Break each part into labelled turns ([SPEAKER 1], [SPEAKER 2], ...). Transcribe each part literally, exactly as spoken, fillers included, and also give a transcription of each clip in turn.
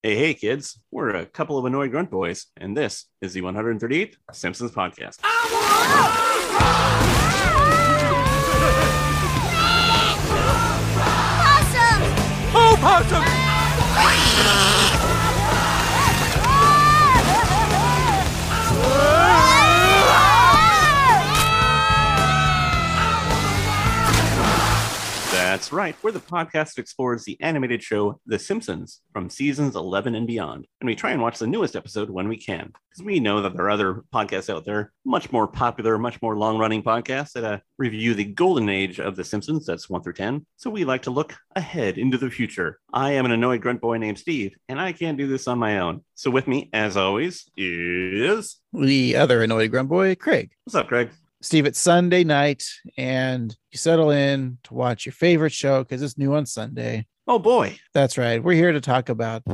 [SPEAKER 1] Hey, hey, kids. We're a couple of annoyed grunt boys, and this is the one hundred thirty-eighth Simpsons Podcast.
[SPEAKER 2] Possum!
[SPEAKER 3] Oh, Possum!
[SPEAKER 1] That's right. We're the podcast that explores the animated show The Simpsons from seasons eleven and beyond. And we try and watch the newest episode when we can, because we know that there are other podcasts out there, much more popular, much more long-running podcasts that uh, review the golden age of The Simpsons, that's one through ten. So we like to look ahead into the future. I am an annoyed grunt boy named Steve, and I can't do this on my own. So with me, as always, is...
[SPEAKER 4] the other annoyed grunt boy, Craig.
[SPEAKER 1] What's up, Craig?
[SPEAKER 4] Steve, it's Sunday night, and you settle in to watch your favorite show because it's new on Sunday.
[SPEAKER 1] Oh, boy.
[SPEAKER 4] That's right. We're here to talk about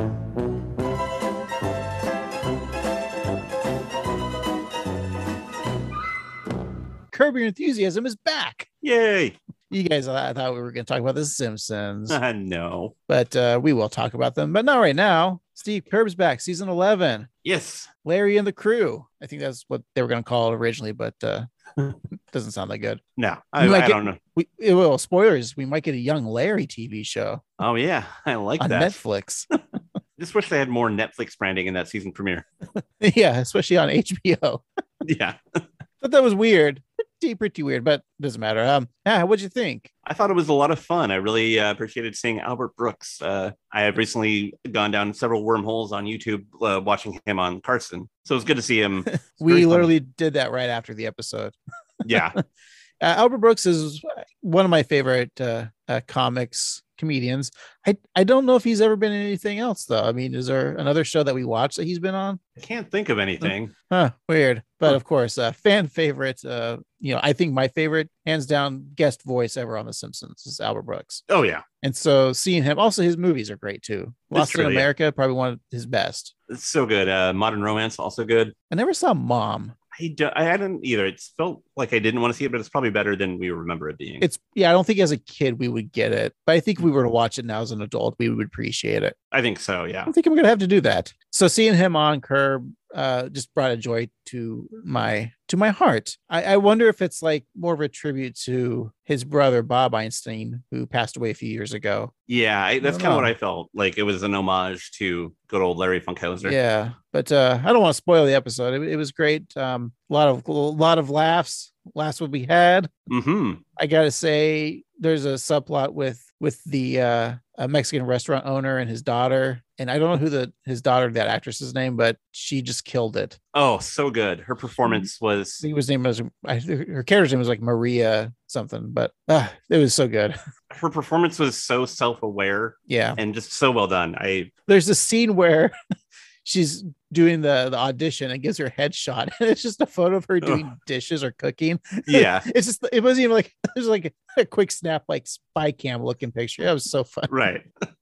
[SPEAKER 4] Curb Your Enthusiasm is back.
[SPEAKER 1] Yay.
[SPEAKER 4] You guys, I thought we were going to talk about The Simpsons,
[SPEAKER 1] Uh, no.
[SPEAKER 4] but uh, we will talk about them. But not right now. Steve, Curb's back, season eleven.
[SPEAKER 1] Yes.
[SPEAKER 4] Larry and the Crew. I think that's what they were going to call it originally, but uh, doesn't sound that good.
[SPEAKER 1] No, I,
[SPEAKER 4] We might
[SPEAKER 1] I
[SPEAKER 4] get-
[SPEAKER 1] don't know.
[SPEAKER 4] We well, spoilers. We might get a young Larry T V show
[SPEAKER 1] Oh, yeah. I like
[SPEAKER 4] on
[SPEAKER 1] that.
[SPEAKER 4] Netflix.
[SPEAKER 1] Just wish they had more Netflix branding in that season premiere.
[SPEAKER 4] Yeah, especially on H B O.
[SPEAKER 1] Yeah.
[SPEAKER 4] But that was weird. Pretty, pretty weird, but doesn't matter. Um, yeah, what'd you think?
[SPEAKER 1] I thought it was a lot of fun. I really uh, appreciated seeing Albert Brooks. Uh, I have recently gone down several wormholes on YouTube uh, watching him on Carson. So it's good to see him. It's very
[SPEAKER 4] We
[SPEAKER 1] fun.
[SPEAKER 4] literally did that right after the episode.
[SPEAKER 1] Yeah.
[SPEAKER 4] Uh, Albert Brooks is one of my favorite uh, uh, comics comedians. I, I don't know if he's ever been in anything else, though. I mean, is there another show that we watched that he's been on?
[SPEAKER 1] I can't think of anything.
[SPEAKER 4] Huh, weird. But
[SPEAKER 1] Huh.
[SPEAKER 4] of course, uh, fan favorite, uh, you know, I think my favorite, hands down, guest voice ever on The Simpsons is Albert Brooks.
[SPEAKER 1] Oh, yeah.
[SPEAKER 4] And so seeing him, also his movies are great too. Lost
[SPEAKER 1] true,
[SPEAKER 4] in
[SPEAKER 1] yeah.
[SPEAKER 4] America, probably one of his best.
[SPEAKER 1] It's so good. Uh, Modern Romance, also good.
[SPEAKER 4] I never saw Mom.
[SPEAKER 1] I, do, I hadn't either. It felt like I didn't want to see it, but it's probably better than we remember it being.
[SPEAKER 4] It's, yeah, I don't think as a kid we would get it, but I think if we were to watch it now as an adult, we would appreciate it.
[SPEAKER 1] I think so, yeah.
[SPEAKER 4] I think I'm going to have to do that. So seeing him on Curb uh, just brought a joy to my to my heart. I, I wonder if it's like more of a tribute to his brother, Bob Einstein, who passed away a few years ago.
[SPEAKER 1] Yeah, I, that's
[SPEAKER 4] don't
[SPEAKER 1] kind of
[SPEAKER 4] know.
[SPEAKER 1] what I felt. Like it was an homage to good old Larry Funkhauser.
[SPEAKER 4] Yeah, but uh, I don't want to spoil the episode. It, it was great. Um, a lot of a lot of laughs. Last what we had.
[SPEAKER 1] Mm-hmm.
[SPEAKER 4] I gotta say, there's a subplot with with the uh, a Mexican restaurant owner and his daughter, and I don't know who the his daughter, that actress's name, but she just killed it.
[SPEAKER 1] Oh, so good. Her performance
[SPEAKER 4] I
[SPEAKER 1] was...
[SPEAKER 4] think his name was I, her character's name was like Maria something, but uh, it was so good.
[SPEAKER 1] Her performance was so self-aware
[SPEAKER 4] Yeah,
[SPEAKER 1] and just so well done. I
[SPEAKER 4] there's a scene where she's doing the, the audition and gives her headshot, and it's just a photo of her doing dishes or cooking.
[SPEAKER 1] yeah,
[SPEAKER 4] It's just, it wasn't even like, it was like a quick snap, like spy cam looking picture. That was so fun.
[SPEAKER 1] right.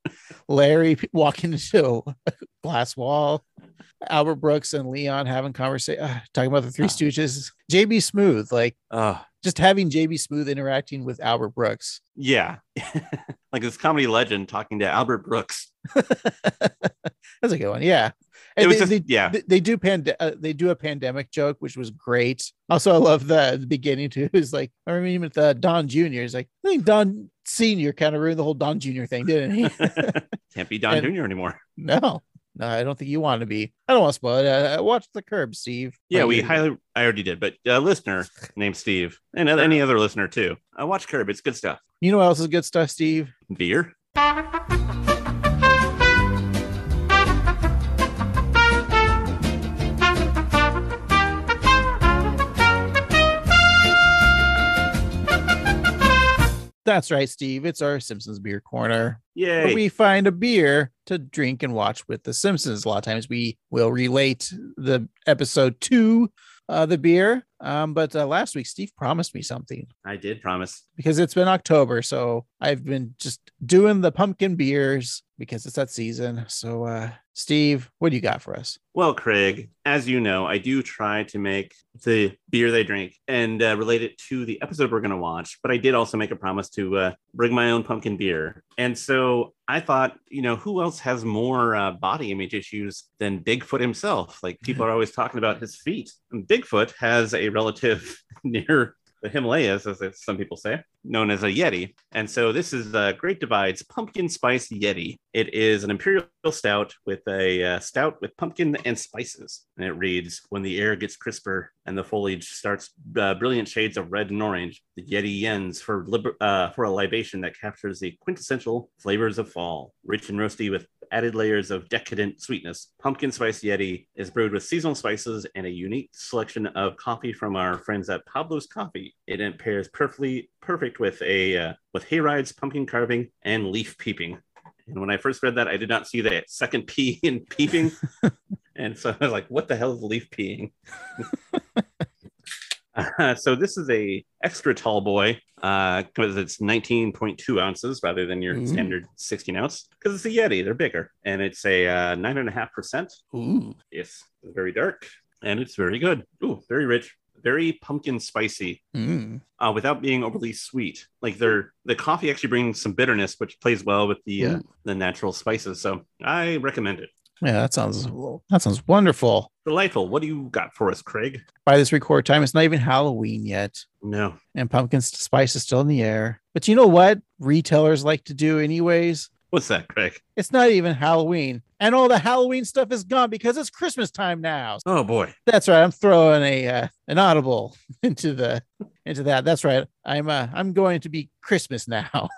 [SPEAKER 4] Larry walking into a glass wall, Albert Brooks and Leon having conversation, uh, talking about the Three Stooges. J B Smooth, like
[SPEAKER 1] Uh,
[SPEAKER 4] just having J B Smooth interacting with Albert Brooks.
[SPEAKER 1] yeah. Like this comedy legend talking to Albert Brooks.
[SPEAKER 4] That's a good one. Yeah.
[SPEAKER 1] It
[SPEAKER 4] And
[SPEAKER 1] was
[SPEAKER 4] they,
[SPEAKER 1] just,
[SPEAKER 4] they,
[SPEAKER 1] yeah.
[SPEAKER 4] they, they do pand- uh, they do a pandemic joke, which was great. Also, I love the, the beginning too. It's like, I remember with uh, Don Junior It's like, I think Don Senior kind of ruined the whole Don Junior thing, didn't he?
[SPEAKER 1] Can't be Don
[SPEAKER 4] And-
[SPEAKER 1] Junior anymore.
[SPEAKER 4] No, no, I don't think you want to be. I don't want to spoil it. Uh, watch The Curb, Steve.
[SPEAKER 1] Yeah,
[SPEAKER 4] Like,
[SPEAKER 1] we
[SPEAKER 4] you-
[SPEAKER 1] highly, I already did, but a listener named Steve and any other listener too. I watch Curb. It's good stuff.
[SPEAKER 4] You know what else is good stuff, Steve?
[SPEAKER 1] Beer.
[SPEAKER 4] That's right, Steve. It's our Simpsons beer corner,
[SPEAKER 1] Yay.
[SPEAKER 4] where we find a beer to drink and watch with the Simpsons. A lot of times we will relate the episode to uh, the beer. Um, but uh, last week, Steve promised me something
[SPEAKER 1] I did promise.
[SPEAKER 4] because it's been October. So I've been just doing the pumpkin beers because it's that season. So, uh, Steve, what do you got for us?
[SPEAKER 1] Well, Craig, as you know, I do try to make the beer they drink and uh, relate it to the episode we're going to watch. But I did also make a promise to uh, bring my own pumpkin beer. And so I thought, you know, who else has more uh, body image issues than Bigfoot himself? Like, people are always talking about his feet. And Bigfoot has a relative near the Himalayas, as some people say, known as a Yeti. And so this is uh, Great Divide's Pumpkin Spice Yeti. It is an imperial stout with a uh, stout with pumpkin and spices. And it reads, when the air gets crisper and the foliage starts uh, brilliant shades of red and orange, the Yeti yens for, liber- uh, for a libation that captures the quintessential flavors of fall. Rich and roasty with added layers of decadent sweetness, Pumpkin Spice Yeti is brewed with seasonal spices and a unique selection of coffee from our friends at Pablo's Coffee. It pairs perfectly perfect with a uh, with hayrides, pumpkin carving, and leaf peeping. And when I first read that, I did not see the second P in peeping, and so I was like, "What the hell is leaf peeing?" Uh, so this is a extra tall boy because uh, it's nineteen point two ounces rather than your Ooh. standard sixteen ounce, because it's a Yeti. They're bigger, and it's a uh, nine and a half percent.
[SPEAKER 4] Ooh,
[SPEAKER 1] yes, it's very dark, and it's very good. Ooh, very rich, very pumpkin spicy,
[SPEAKER 4] mm.
[SPEAKER 1] uh, without being overly sweet. Like they're the coffee actually brings some bitterness, which plays well with the uh, the natural spices. So I recommend it.
[SPEAKER 4] Yeah, that sounds that sounds wonderful.
[SPEAKER 1] Delightful. What do you got for us, Craig?
[SPEAKER 4] By this record time, it's not even Halloween yet.
[SPEAKER 1] No.
[SPEAKER 4] And pumpkin spice is still in the air. But you know what retailers like to do anyways?
[SPEAKER 1] What's that, Craig?
[SPEAKER 4] It's not even Halloween. And all the Halloween stuff is gone because it's Christmas time now.
[SPEAKER 1] Oh, boy.
[SPEAKER 4] That's right. I'm throwing a uh, an audible into the into that. That's right. I'm uh, I'm going to be Christmas now.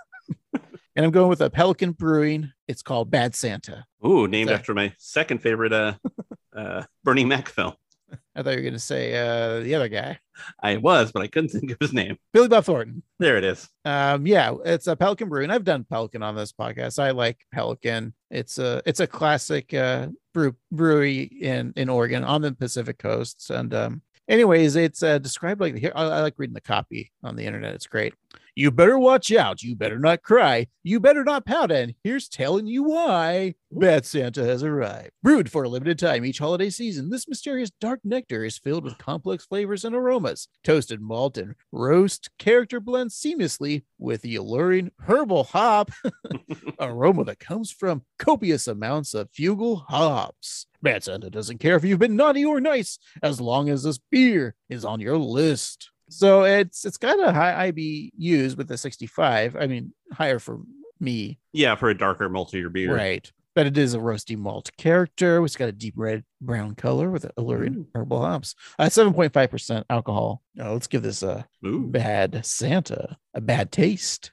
[SPEAKER 4] And I'm going with a Pelican Brewing. It's called Bad Santa.
[SPEAKER 1] Ooh, named
[SPEAKER 4] so,
[SPEAKER 1] after my second favorite uh, uh, Bernie Mac film.
[SPEAKER 4] I thought you were going to say uh, the other guy.
[SPEAKER 1] I was, but I couldn't think of his name.
[SPEAKER 4] Billy Bob Thornton.
[SPEAKER 1] There it is.
[SPEAKER 4] Um, yeah, it's a Pelican Brewing. I've done Pelican on this podcast. I like Pelican. It's a it's a classic uh, brew, brewery in in Oregon on the Pacific coast. And um, anyways, it's uh, described like here. I, I like reading the copy on the internet. It's great. You better watch out. You better not cry. You better not pout. And here's telling you why. Bad Santa has arrived. Brewed for a limited time each holiday season, this mysterious dark nectar is filled with complex flavors and aromas. Toasted malt and roast character blend seamlessly with the alluring herbal hop aroma that comes from copious amounts of fugal hops. Bad Santa doesn't care if you've been naughty or nice, as long as this beer is on your list. So it's it's got a high I B Us with a sixty-five. I mean, higher for me.
[SPEAKER 1] Yeah, for a darker maltier beer.
[SPEAKER 4] Right. But it is a roasty malt character. It's got a deep red brown color with alluring Ooh. herbal hops. Uh, seven point five percent alcohol. Uh, let's give this a Ooh. Bad Santa a bad taste.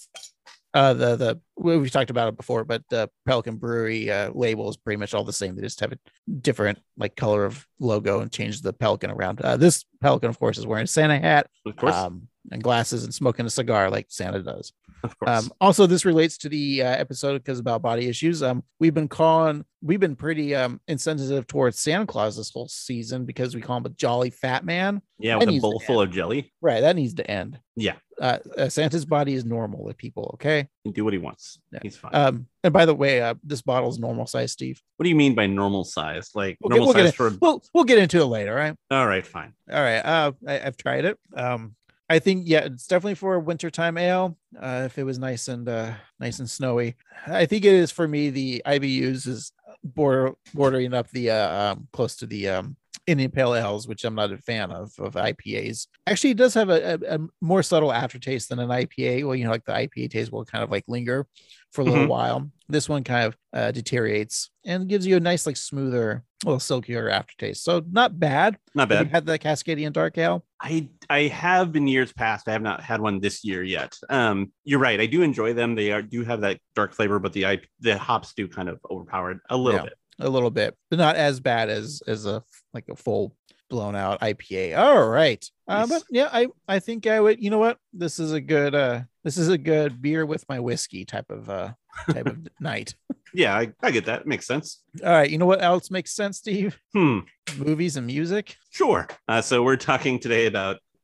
[SPEAKER 4] Uh, the the we've talked about it before, but the Pelican Brewery uh, label is pretty much all the same. They just have a different like color of logo and change the pelican around. Uh, this pelican, of course, is wearing a Santa hat,
[SPEAKER 1] of course,
[SPEAKER 4] um, and glasses and smoking a cigar like Santa does.
[SPEAKER 1] Of course.
[SPEAKER 4] Um, also, this relates to the uh, episode because about body issues. Um, we've been calling, we've been pretty um insensitive towards Santa Claus this whole season because we call him a jolly fat man.
[SPEAKER 1] Yeah, with a bowl full of jelly.
[SPEAKER 4] Right, that needs to end.
[SPEAKER 1] Yeah.
[SPEAKER 4] Uh, uh, Santa's body is normal with people, okay?
[SPEAKER 1] He can do what he wants. Yeah. He's fine.
[SPEAKER 4] Um, and by the way, uh, this bottle is normal size, Steve.
[SPEAKER 1] What do you mean by normal size? Like
[SPEAKER 4] we'll
[SPEAKER 1] normal
[SPEAKER 4] get, we'll
[SPEAKER 1] size for?
[SPEAKER 4] A, we'll we'll get into it later, right?
[SPEAKER 1] All right, fine.
[SPEAKER 4] All right. Uh, I, I've tried it. Um, I think yeah, it's definitely for a wintertime ale. Uh, if it was nice and uh, nice and snowy, I think it is for me. The I B Us is border bordering up the uh, um, close to the um. Indian Pale Ales, which I'm not a fan of, of I P As. Actually, it does have a, a, a more subtle aftertaste than an I P A. Well, you know, like the I P A taste will kind of like linger for a little mm-hmm. while. This one kind of uh, deteriorates and gives you a nice, like smoother, little silkier aftertaste. So not bad.
[SPEAKER 1] Not bad.
[SPEAKER 4] Have you had the Cascadian Dark Ale?
[SPEAKER 1] I I have in years past. I have not had one this year yet. Um, you're right. I do enjoy them. They are do have that dark flavor, but the I, the hops do kind of overpower it a little yeah. bit.
[SPEAKER 4] A little bit, but not as bad as as a like a full blown out I P A. All right, uh, nice. But yeah, I I think I would. You know what? This is a good uh this is a good beer with my whiskey type of uh type of night.
[SPEAKER 1] Yeah, I, I get that. It makes sense.
[SPEAKER 4] All right, you know what else makes sense, Steve?
[SPEAKER 1] Hmm.
[SPEAKER 4] Movies and music.
[SPEAKER 1] Sure. Uh, so we're talking today about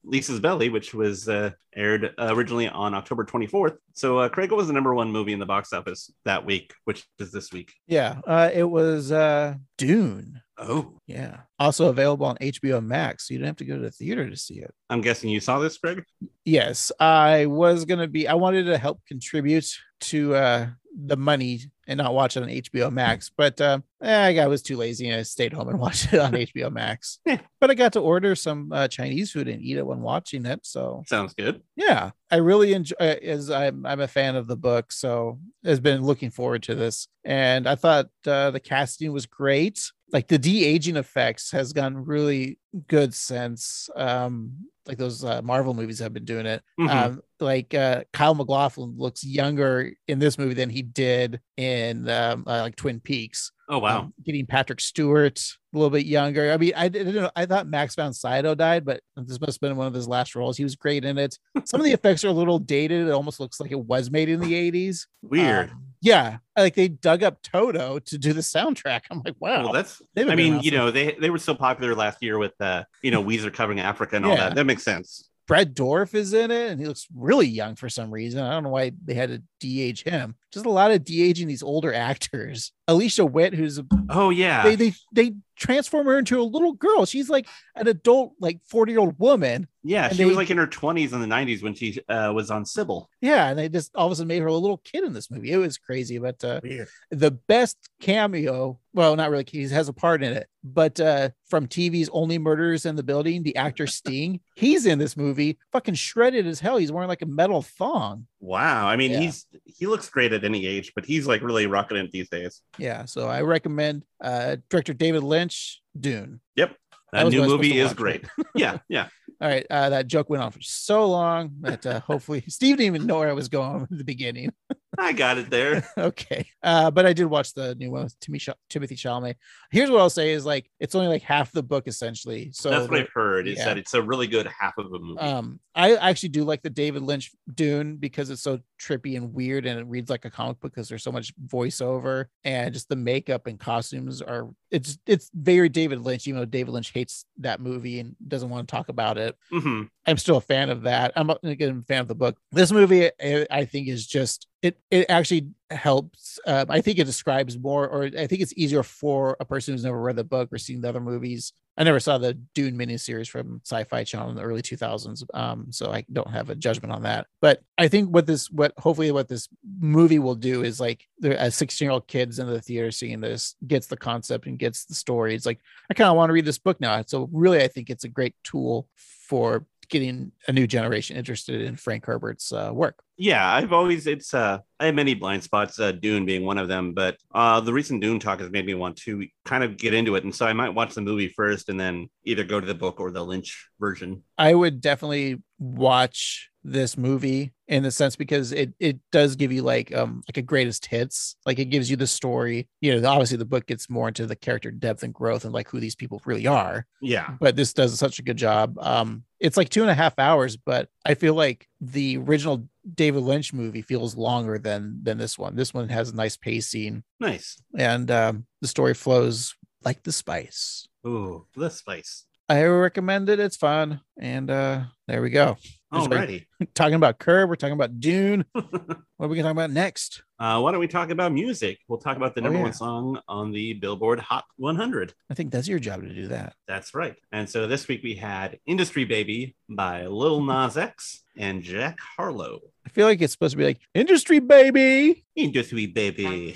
[SPEAKER 1] Lisa's Belly, which was uh, aired uh, originally on October twenty-fourth. So, uh, Craig, what was the number one movie in the box office that week, which is this week?
[SPEAKER 4] Yeah, uh, it was uh, Dune.
[SPEAKER 1] Oh,
[SPEAKER 4] yeah. Also available on H B O Max. So you didn't have to go to the theater to see it.
[SPEAKER 1] I'm guessing you saw this, Craig?
[SPEAKER 4] Yes, I was going to be, I wanted to help contribute to uh, the money and not watch it on H B O Max, but uh, eh, I was too lazy and I stayed home and watched it on H B O Max. But I got to order some uh, Chinese food and eat it when watching it. So
[SPEAKER 1] sounds good.
[SPEAKER 4] Yeah, I really enjoy. As I'm, I'm a fan of the book, so I've been looking forward to this, and I thought uh, the casting was great. Like the de-aging effects has gotten really good since um like those uh, Marvel movies have been doing it. Mm-hmm. Um, like uh, Kyle MacLachlan looks younger in this movie than he did in um, uh, like Twin Peaks.
[SPEAKER 1] Oh wow!
[SPEAKER 4] Um, getting Patrick Stewart a little bit younger. I mean, I didn't know. I thought Max von Sydow died, but this must have been one of his last roles. He was great in it. Some of the effects are a little dated. It almost looks like it was made in the eighties.
[SPEAKER 1] Weird.
[SPEAKER 4] Um, yeah, like they dug up Toto to do the soundtrack. I'm like, wow.
[SPEAKER 1] Well, that's. I mean, awesome. you know, they they were so popular last year with uh, you know, Weezer covering Africa and all yeah. that. That makes sense.
[SPEAKER 4] Brad Dourif is in it, and he looks really young for some reason. I don't know why they had to de-age him. Just a lot of de-aging these older actors. Alicia Witt, who's a,
[SPEAKER 1] oh yeah,
[SPEAKER 4] they they they transform her into a little girl. She's like an adult, like forty year old woman.
[SPEAKER 1] Yeah, she they, was like in her twenties in the nineties when she uh, was on Sybil.
[SPEAKER 4] Yeah, and they just all of a sudden made her a little kid in this movie. It was crazy, but uh, the best cameo, well, not really, he has a part in it, but uh, from T V's Only Murders in the Building, the actor Sting, he's in this movie, fucking shredded as hell. He's wearing like a metal thong.
[SPEAKER 1] Wow, I mean, yeah. he's he looks great at any age, but he's like really rocking it these days.
[SPEAKER 4] Yeah, so I recommend uh, director David Lynch, Dune.
[SPEAKER 1] Yep. That, that new movie is great. yeah, yeah.
[SPEAKER 4] All right. Uh, that joke went on for so long that uh, hopefully Steve didn't even know where I was going in the beginning.
[SPEAKER 1] I got it there.
[SPEAKER 4] Okay. Uh, but I did watch the new one with Timothy Chalamet. Here's what I'll say is like, it's only like half the book essentially. So
[SPEAKER 1] that's what I've heard is yeah. that it's a really good half of a movie.
[SPEAKER 4] Um, I actually do like the David Lynch Dune because it's so trippy and weird and it reads like a comic book because there's so much voiceover and just the makeup and costumes are, it's, it's very David Lynch, even though David Lynch hates that movie and doesn't want to talk about it.
[SPEAKER 1] Mm-hmm.
[SPEAKER 4] I'm still a fan of that. I'm again a fan of the book. This movie, I think, is just it. It actually helps. Uh, I think it describes more, or I think it's easier for a person who's never read the book or seen the other movies. I never saw the Dune miniseries from Sci-Fi Channel in the early two thousands, um, so I don't have a judgment on that. But I think what this, what hopefully what this movie will do is like, as sixteen-year-old kids in the theater seeing this gets the concept and gets the story. It's like I kind of want to read this book now. So really, I think it's a great tool for getting a new generation interested in Frank Herbert's uh, work.
[SPEAKER 1] Yeah, I've always, it's, uh, I have many blind spots, uh, Dune being one of them, but uh, the recent Dune talk has made me want to kind of get into it. And so I might watch the movie first and then either go to the book or the Lynch version.
[SPEAKER 4] I would definitely watch this movie in the sense because it it does give you like um like a greatest hits, like it gives you the story, you know, obviously the book gets more into the character depth and growth and like who these people really are,
[SPEAKER 1] yeah,
[SPEAKER 4] but this does such a good job. Um it's like two and a half hours, but I feel like the original David Lynch movie feels longer than than this one. This one has nice pacing,
[SPEAKER 1] nice,
[SPEAKER 4] and um the story flows like the spice.
[SPEAKER 1] Ooh, the spice.
[SPEAKER 4] I recommend it. It's fun. And uh, there we go.
[SPEAKER 1] Alrighty.
[SPEAKER 4] Talking about Curb. We're talking about Dune. What are we going to talk about next?
[SPEAKER 1] Uh, why don't we talk about music? We'll talk about the number oh, yeah. one song on the Billboard Hot one hundred.
[SPEAKER 4] I think that's your job to do that.
[SPEAKER 1] That's right. And so this week we had Industry Baby by Lil Nas X and Jack Harlow.
[SPEAKER 4] I feel like it's supposed to be like, Industry Baby.
[SPEAKER 1] Industry Baby.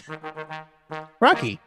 [SPEAKER 4] Rocky.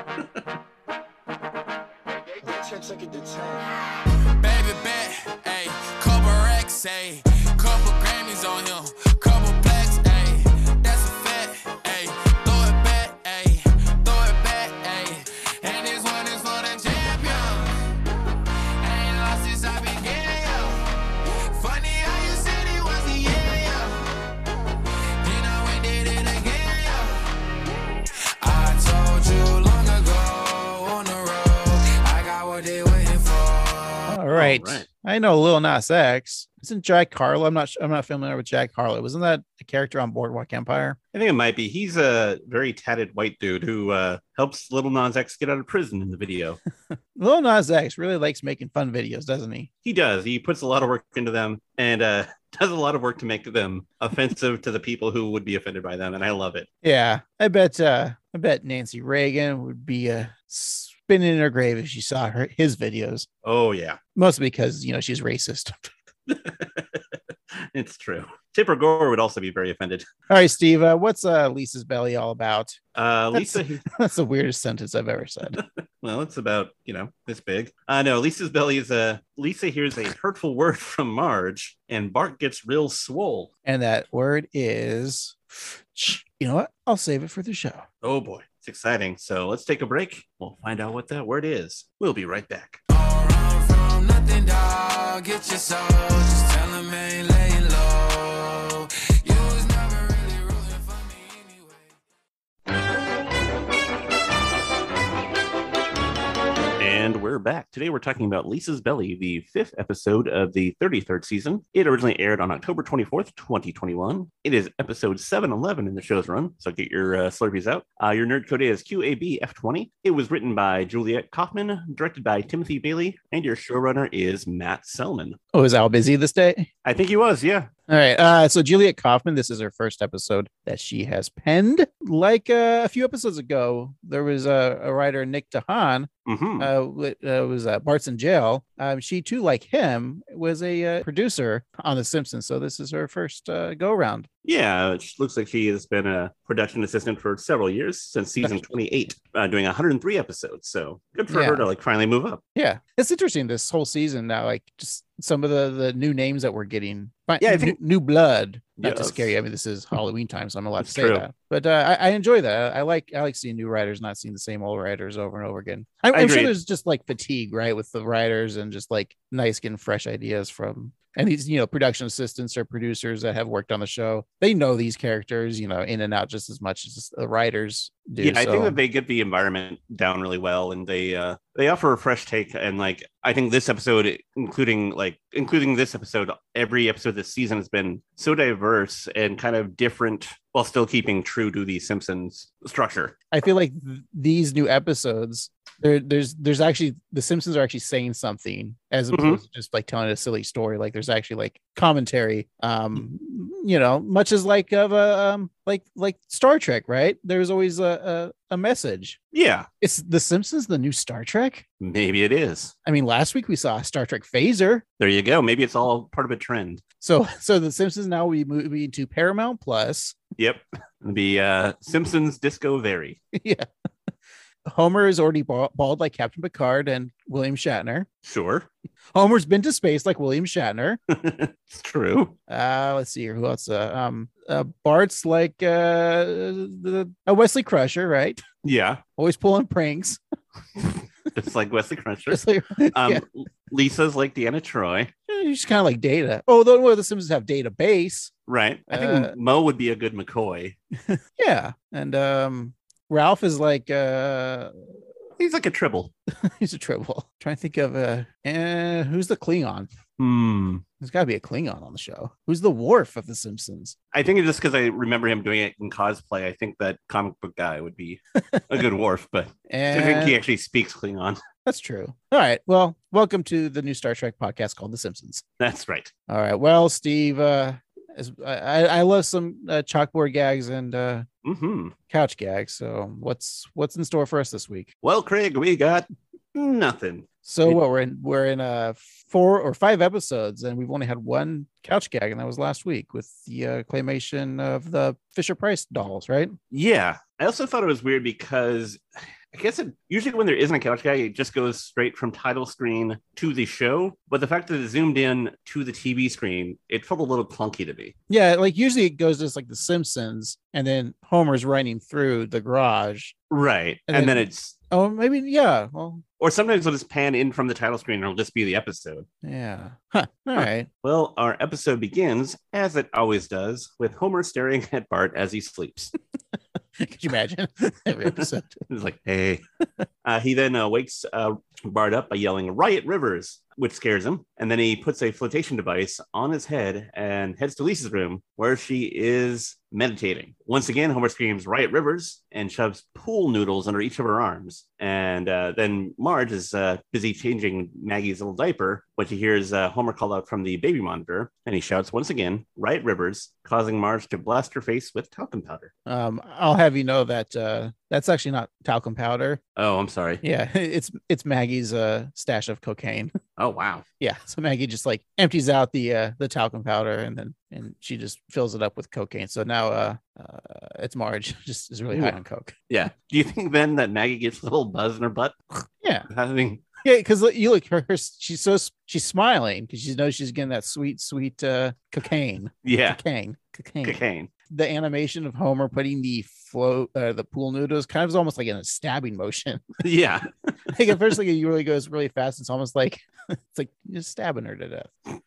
[SPEAKER 2] Baby bet, ayy, couple racks, ayy, couple Grammys on him, couple blacks, ayy, that's a fact, ayy, throw it back, ayy, throw it back, ayy, and this one is for the champion, ain't lost since I began, yo, funny how you said it was the year, yo, then I went did it again, yo, I told you long ago on the road, I got what they waiting for.
[SPEAKER 4] All right.
[SPEAKER 1] right.
[SPEAKER 4] I know Lil Nas X. Isn't Jack Harlow? I'm not. I'm not familiar with Jack Harlow. Wasn't that a character on Boardwalk Empire?
[SPEAKER 1] I think it might be. He's a very tatted white dude who uh, helps Little Nas X get out of prison in the video.
[SPEAKER 4] Lil Nas X really likes making fun videos, doesn't he?
[SPEAKER 1] He does. He puts a lot of work into them and uh, does a lot of work to make them offensive to the people who would be offended by them, and I love it.
[SPEAKER 4] Yeah, I bet. Uh, I bet Nancy Reagan would be uh, spinning in her grave if she saw her his videos.
[SPEAKER 1] Oh yeah,
[SPEAKER 4] mostly because you know she's racist.
[SPEAKER 1] It's true. Tipper Gore would also be very offended.
[SPEAKER 4] All right, Steve, uh, what's uh, Lisa's belly all about?
[SPEAKER 1] Uh, Lisa,
[SPEAKER 4] that's, that's the weirdest sentence I've ever said.
[SPEAKER 1] Well, it's about, you know, this big. Uh, no, Lisa's belly is a, Lisa hears a hurtful word from Marge and Bart gets real swole.
[SPEAKER 4] And that word is, you know what? I'll save it for the show.
[SPEAKER 1] Oh boy, it's exciting. So let's take a break. We'll find out what that word is. We'll be right back.
[SPEAKER 2] All run from nothing, dog. Get your soul. Just tell him ain't laying low. You was never really rooting for me anyway.
[SPEAKER 1] And we're back. Today we're talking about Lisa's Belly, the fifth episode of the thirty-third season. It originally aired on October twenty-fourth, twenty twenty-one. It is episode seven eleven in the show's run, so get your uh, Slurpees out. Uh, your nerd code is Q A B F twenty. It was written by Juliet Kaufman, directed by Timothy Bailey, and your showrunner is Matt Selman.
[SPEAKER 4] Oh, is Al busy this day?
[SPEAKER 1] I think he was, yeah.
[SPEAKER 4] All right. Uh, so Juliet Kaufman, this is her first episode that she has penned. Like uh, a few episodes ago, there was a, a writer, Nick DeHaan,
[SPEAKER 1] Mm-hmm.
[SPEAKER 4] uh, uh, was uh, Bart's in jail. Um, she too, like him, was a uh, producer on The Simpsons. So this is her first uh, go around.
[SPEAKER 1] Yeah, it looks like she has been a production assistant for several years, since season twenty-eight, uh, doing one hundred three episodes. So good for
[SPEAKER 4] Yeah.
[SPEAKER 1] her to like finally move up.
[SPEAKER 4] Yeah, it's interesting this whole season now. Like just some of the the new names that we're getting. But
[SPEAKER 1] Yeah, I
[SPEAKER 4] new,
[SPEAKER 1] think-
[SPEAKER 4] new blood. Not to
[SPEAKER 1] Yes.
[SPEAKER 4] scare you. I mean, this is Halloween time, so I'm allowed
[SPEAKER 1] That's
[SPEAKER 4] to say
[SPEAKER 1] true.
[SPEAKER 4] that. But uh, I, I enjoy that. I like I like seeing new writers, not seeing the same old writers over and over again. I'm,
[SPEAKER 1] I
[SPEAKER 4] I'm sure
[SPEAKER 1] agree.
[SPEAKER 4] there's just like fatigue, right, with the writers and just like nice getting fresh ideas from. And these, you know, production assistants or producers that have worked on the show, they know these characters, you know, in and out just as much as the writers do.
[SPEAKER 1] Yeah, I think
[SPEAKER 4] So-
[SPEAKER 1] that they get the environment down really well, and they uh they offer a fresh take. And like I think this episode, including like including this episode, every episode this season has been so diverse and kind of different, while still keeping true to the Simpsons structure.
[SPEAKER 4] I feel like th- these new episodes, there, there's there's actually the Simpsons are actually saying something as
[SPEAKER 1] Mhm.
[SPEAKER 4] opposed to just like telling a silly story. Like there's actually like commentary, um, you know, much as like of a um, like like Star Trek, right? There's always a, a a message.
[SPEAKER 1] Yeah,
[SPEAKER 4] It's the Simpsons, the new Star Trek.
[SPEAKER 1] maybe it is.
[SPEAKER 4] I mean, last week we saw a Star Trek phaser.
[SPEAKER 1] There you go. Maybe it's all part of a trend.
[SPEAKER 4] So so the Simpsons now we move into Paramount Plus.
[SPEAKER 1] Yep. The uh, Simpsons Disco Vary.
[SPEAKER 4] Yeah. Homer is already ba- bald like Captain Picard and William Shatner.
[SPEAKER 1] Sure.
[SPEAKER 4] Homer's been to space like William Shatner.
[SPEAKER 1] It's true.
[SPEAKER 4] Uh, let's see here. Who else? Uh, um, uh, Bart's like uh, the uh, Wesley Crusher, right?
[SPEAKER 1] Yeah.
[SPEAKER 4] Always pulling pranks.
[SPEAKER 1] Just like Wesley Crusher.
[SPEAKER 4] Just like,
[SPEAKER 1] Um,
[SPEAKER 4] yeah.
[SPEAKER 1] Lisa's like Deanna Troy.
[SPEAKER 4] He's kind of like Data. Oh, the, well, the Simpsons have database.
[SPEAKER 1] Right. I think
[SPEAKER 4] Uh,
[SPEAKER 1] Mo would be a good McCoy.
[SPEAKER 4] Yeah, and um, Ralph is like uh,
[SPEAKER 1] He's like a Tribble.
[SPEAKER 4] he's a triple. Trying to think of uh, eh, who's the Klingon?
[SPEAKER 1] Hmm.
[SPEAKER 4] There's got to be a Klingon on the show. Who's the Worf of the Simpsons?
[SPEAKER 1] I think it's just because I remember him doing it in cosplay. I think that comic book guy would be a good Worf, but I think
[SPEAKER 4] And
[SPEAKER 1] he actually speaks Klingon.
[SPEAKER 4] that's true. All right. Well, welcome to the new Star Trek podcast called The Simpsons.
[SPEAKER 1] That's right.
[SPEAKER 4] All right. Well, Steve, uh, as, I, I love some uh, chalkboard gags and uh,
[SPEAKER 1] Hmm.
[SPEAKER 4] couch gags. So what's what's in store for us this week?
[SPEAKER 1] Well, Craig, we got nothing.
[SPEAKER 4] So
[SPEAKER 1] It-
[SPEAKER 4] what we're in we're in uh four or five episodes, and we've only had one couch gag, and that was last week with the uh, claymation of the Fisher Price dolls, right?
[SPEAKER 1] Yeah. I also thought it was weird because I guess it usually when there isn't a couch guy, it just goes straight from title screen to the show. But the fact that it zoomed in to the T V screen, it felt a little clunky to me.
[SPEAKER 4] Yeah, like usually it goes just like The Simpsons, and then Homer's running through the garage.
[SPEAKER 1] Right.
[SPEAKER 4] And
[SPEAKER 1] And,
[SPEAKER 4] then-
[SPEAKER 1] then it's,
[SPEAKER 4] Oh, maybe yeah. Well,
[SPEAKER 1] or sometimes it'll just pan in from the title screen and it'll just be the episode.
[SPEAKER 4] yeah. Huh. All
[SPEAKER 1] Huh.
[SPEAKER 4] right.
[SPEAKER 1] Well, our episode begins, as it always does, with Homer staring at Bart as he sleeps.
[SPEAKER 4] Could you imagine every episode?
[SPEAKER 1] He's like, hey. uh, he then uh, wakes uh, Bart up by yelling, Riot Rivers. which scares him. And then he puts a flotation device on his head and heads to Lisa's room, where she is meditating. Once again, Homer screams Riot Rivers and shoves pool noodles under each of her arms. And uh, then Marge is uh, busy changing Maggie's little diaper when she hears uh, Homer call out from the baby monitor, and he shouts once again, Riot Rivers, causing Marge to blast her face with talcum powder.
[SPEAKER 4] Um, I'll have you know that uh, that's actually not talcum powder.
[SPEAKER 1] Oh, I'm sorry.
[SPEAKER 4] Yeah, it's it's Maggie's uh, stash of cocaine.
[SPEAKER 1] Oh, wow.
[SPEAKER 4] Yeah, so Maggie just like empties out the uh, the talcum powder, and then and she just fills it up with cocaine. So now uh, uh it's Marge just is really
[SPEAKER 1] Ooh.
[SPEAKER 4] high on coke.
[SPEAKER 1] Yeah. Do you think then that Maggie gets a little buzz in her butt?
[SPEAKER 4] Yeah.
[SPEAKER 1] Having
[SPEAKER 4] Yeah, because you look her, her she's so she's smiling because she knows she's getting that sweet, sweet uh cocaine.
[SPEAKER 1] yeah,
[SPEAKER 4] Cocaine. Cocaine.
[SPEAKER 1] cocaine.
[SPEAKER 4] The animation of Homer putting the float uh, the pool noodles kind of is almost like in a stabbing motion.
[SPEAKER 1] Yeah.
[SPEAKER 4] Like at first, like it really goes really fast. It's almost like it's like just stabbing her to death.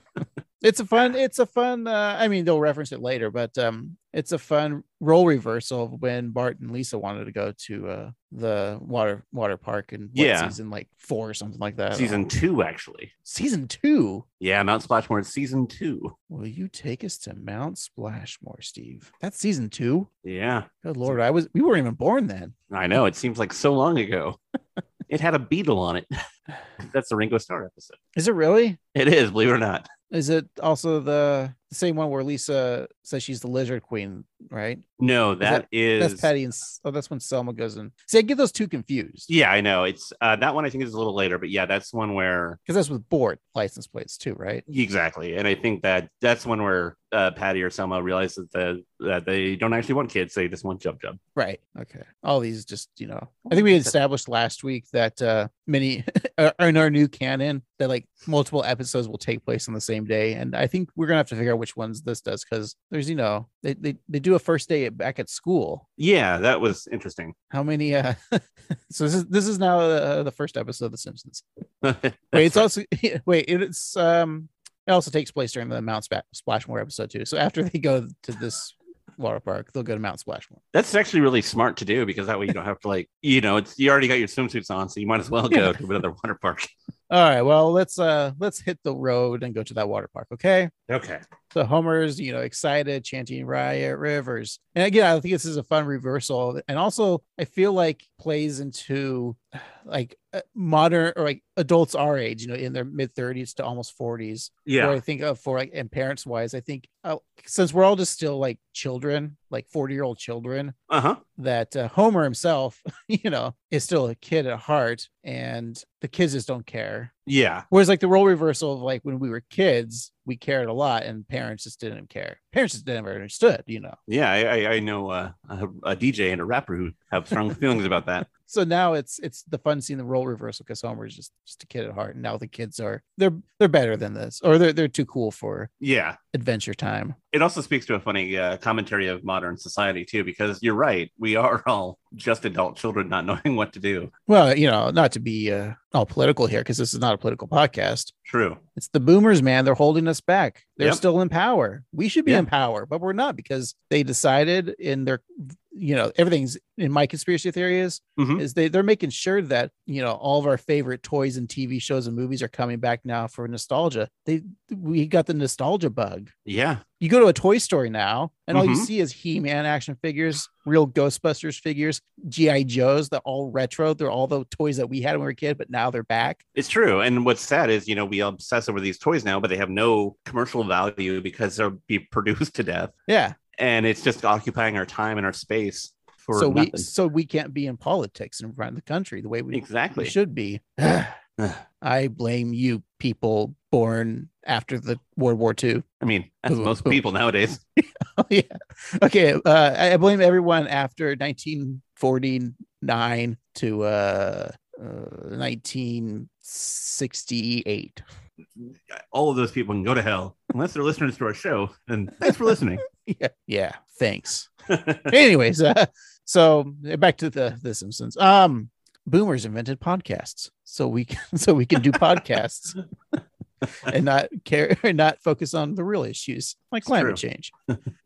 [SPEAKER 4] It's a fun, it's a fun, uh, I mean, they'll reference it later, but um, it's a fun role reversal of when Bart and Lisa wanted to go to uh, the water water park in what,
[SPEAKER 1] Yeah.
[SPEAKER 4] season like four or something like that.
[SPEAKER 1] Season two, actually.
[SPEAKER 4] Season two.
[SPEAKER 1] Yeah, Mount Splashmore is season two.
[SPEAKER 4] Will you take us to Mount Splashmore, Steve? That's season two.
[SPEAKER 1] Yeah.
[SPEAKER 4] Good Lord. I was, we weren't even born then.
[SPEAKER 1] I know. It seems like so long ago. It had a beetle on it. That's the Ringo Starr episode.
[SPEAKER 4] Is it really?
[SPEAKER 1] It is, believe it or not.
[SPEAKER 4] Is it also the, the same one where Lisa says she's the lizard queen, right?
[SPEAKER 1] No, that is.
[SPEAKER 4] That's Patty and oh, that's when Selma goes in. See, I get those two confused.
[SPEAKER 1] Yeah, I know. It's uh, that one I think is a little later, but yeah, that's one where.
[SPEAKER 4] Because that's with board license plates too, right?
[SPEAKER 1] Exactly. And I think that that's one where uh, Patty or Selma realizes that, that they don't actually want kids. They just want Jub Jub.
[SPEAKER 4] Right. Okay. All these just, you know, I think we established last week that uh many in our new canon that like multiple episodes will take place on the same day. And I think we're going to have to figure out which ones this does because there's, you know, they, they, they do a first day at, back at school.
[SPEAKER 1] Yeah, that was interesting.
[SPEAKER 4] How many? Uh, so this is this is now uh, the first episode of The Simpsons. Wait, it's
[SPEAKER 1] right.
[SPEAKER 4] also wait, it's um, it also takes place during the Mount Sp- Splashmore episode too. So after they go to this water park, they'll go to Mount Splashmore.
[SPEAKER 1] That's actually really smart to do because that way you don't have to like, you know, it's you already got your swimsuits on, so you might as well go to another water park.
[SPEAKER 4] All right, well let's uh let's hit the road and go to that water park. Okay.
[SPEAKER 1] Okay.
[SPEAKER 4] So Homer's, you know, excited, chanting Riot Rivers. And again, I think this is a fun reversal. And also, I feel like plays into like uh, modern or like adults our age, you know, in their mid thirties to almost forties.
[SPEAKER 1] Yeah.
[SPEAKER 4] Or I think of for like, and parents wise, I think uh, since we're all just still like children, like forty year old children,
[SPEAKER 1] Uh huh.
[SPEAKER 4] that uh, Homer himself, you know, is still a kid at heart and the kids just don't care.
[SPEAKER 1] Yeah.
[SPEAKER 4] Whereas like the role reversal of like when we were kids, we cared a lot and parents just didn't care. Parents just never understood, you know.
[SPEAKER 1] Yeah. I, I, I know uh, a, a D J and a rapper who have strong feelings about that.
[SPEAKER 4] So now it's it's the fun seeing the role reversal because Homer is just just a kid at heart, and now the kids are they're they're better than this, or they're they're too cool for
[SPEAKER 1] Yeah.
[SPEAKER 4] Adventure Time.
[SPEAKER 1] It also speaks to a funny uh, commentary of modern society too, because you're right. We are all just adult children not knowing what to do.
[SPEAKER 4] Well, you know, not to be uh, all political here because this is not a political podcast.
[SPEAKER 1] True.
[SPEAKER 4] It's the boomers, man. They're holding us back. They're
[SPEAKER 1] Yep.
[SPEAKER 4] still in power. We should be
[SPEAKER 1] Yeah.
[SPEAKER 4] in power, but we're not because they decided in their, you know, everything's in my conspiracy theory is,
[SPEAKER 1] Mhm.
[SPEAKER 4] is they, they're making sure that, you know, all of our favorite toys and T V shows and movies are coming back now for nostalgia. They, we got the nostalgia bug.
[SPEAKER 1] Yeah.
[SPEAKER 4] You go to a toy store now and all you
[SPEAKER 1] Mhm.
[SPEAKER 4] see is He-Man action figures, real Ghostbusters figures, G I Joes, they're all retro. They're all the toys that we had when we were a kid, but now they're back.
[SPEAKER 1] It's true. And what's sad is, you know, we obsess over these toys now, but they have no commercial value because they'll be produced to death.
[SPEAKER 4] Yeah.
[SPEAKER 1] And it's just occupying our time and our space for
[SPEAKER 4] So
[SPEAKER 1] nothing.
[SPEAKER 4] we so we can't be in politics and run the country the way we,
[SPEAKER 1] Exactly.
[SPEAKER 4] we should be. I blame you people born after the World War Two.
[SPEAKER 1] I mean, that's
[SPEAKER 4] Boom,
[SPEAKER 1] most
[SPEAKER 4] boom.
[SPEAKER 1] people nowadays.
[SPEAKER 4] Oh yeah. Okay. Uh, I I blame everyone after nineteen forty-nine to uh, uh nineteen sixty-eight.
[SPEAKER 1] All of those people can go to hell unless they're listeners to our show. And thanks for listening.
[SPEAKER 4] Yeah. Yeah. Thanks. Anyways, uh, so back to the the Simpsons. Um, boomers invented podcasts, so we can so we can do podcasts and not care and not focus on the real issues like
[SPEAKER 1] It's
[SPEAKER 4] climate
[SPEAKER 1] true.
[SPEAKER 4] change.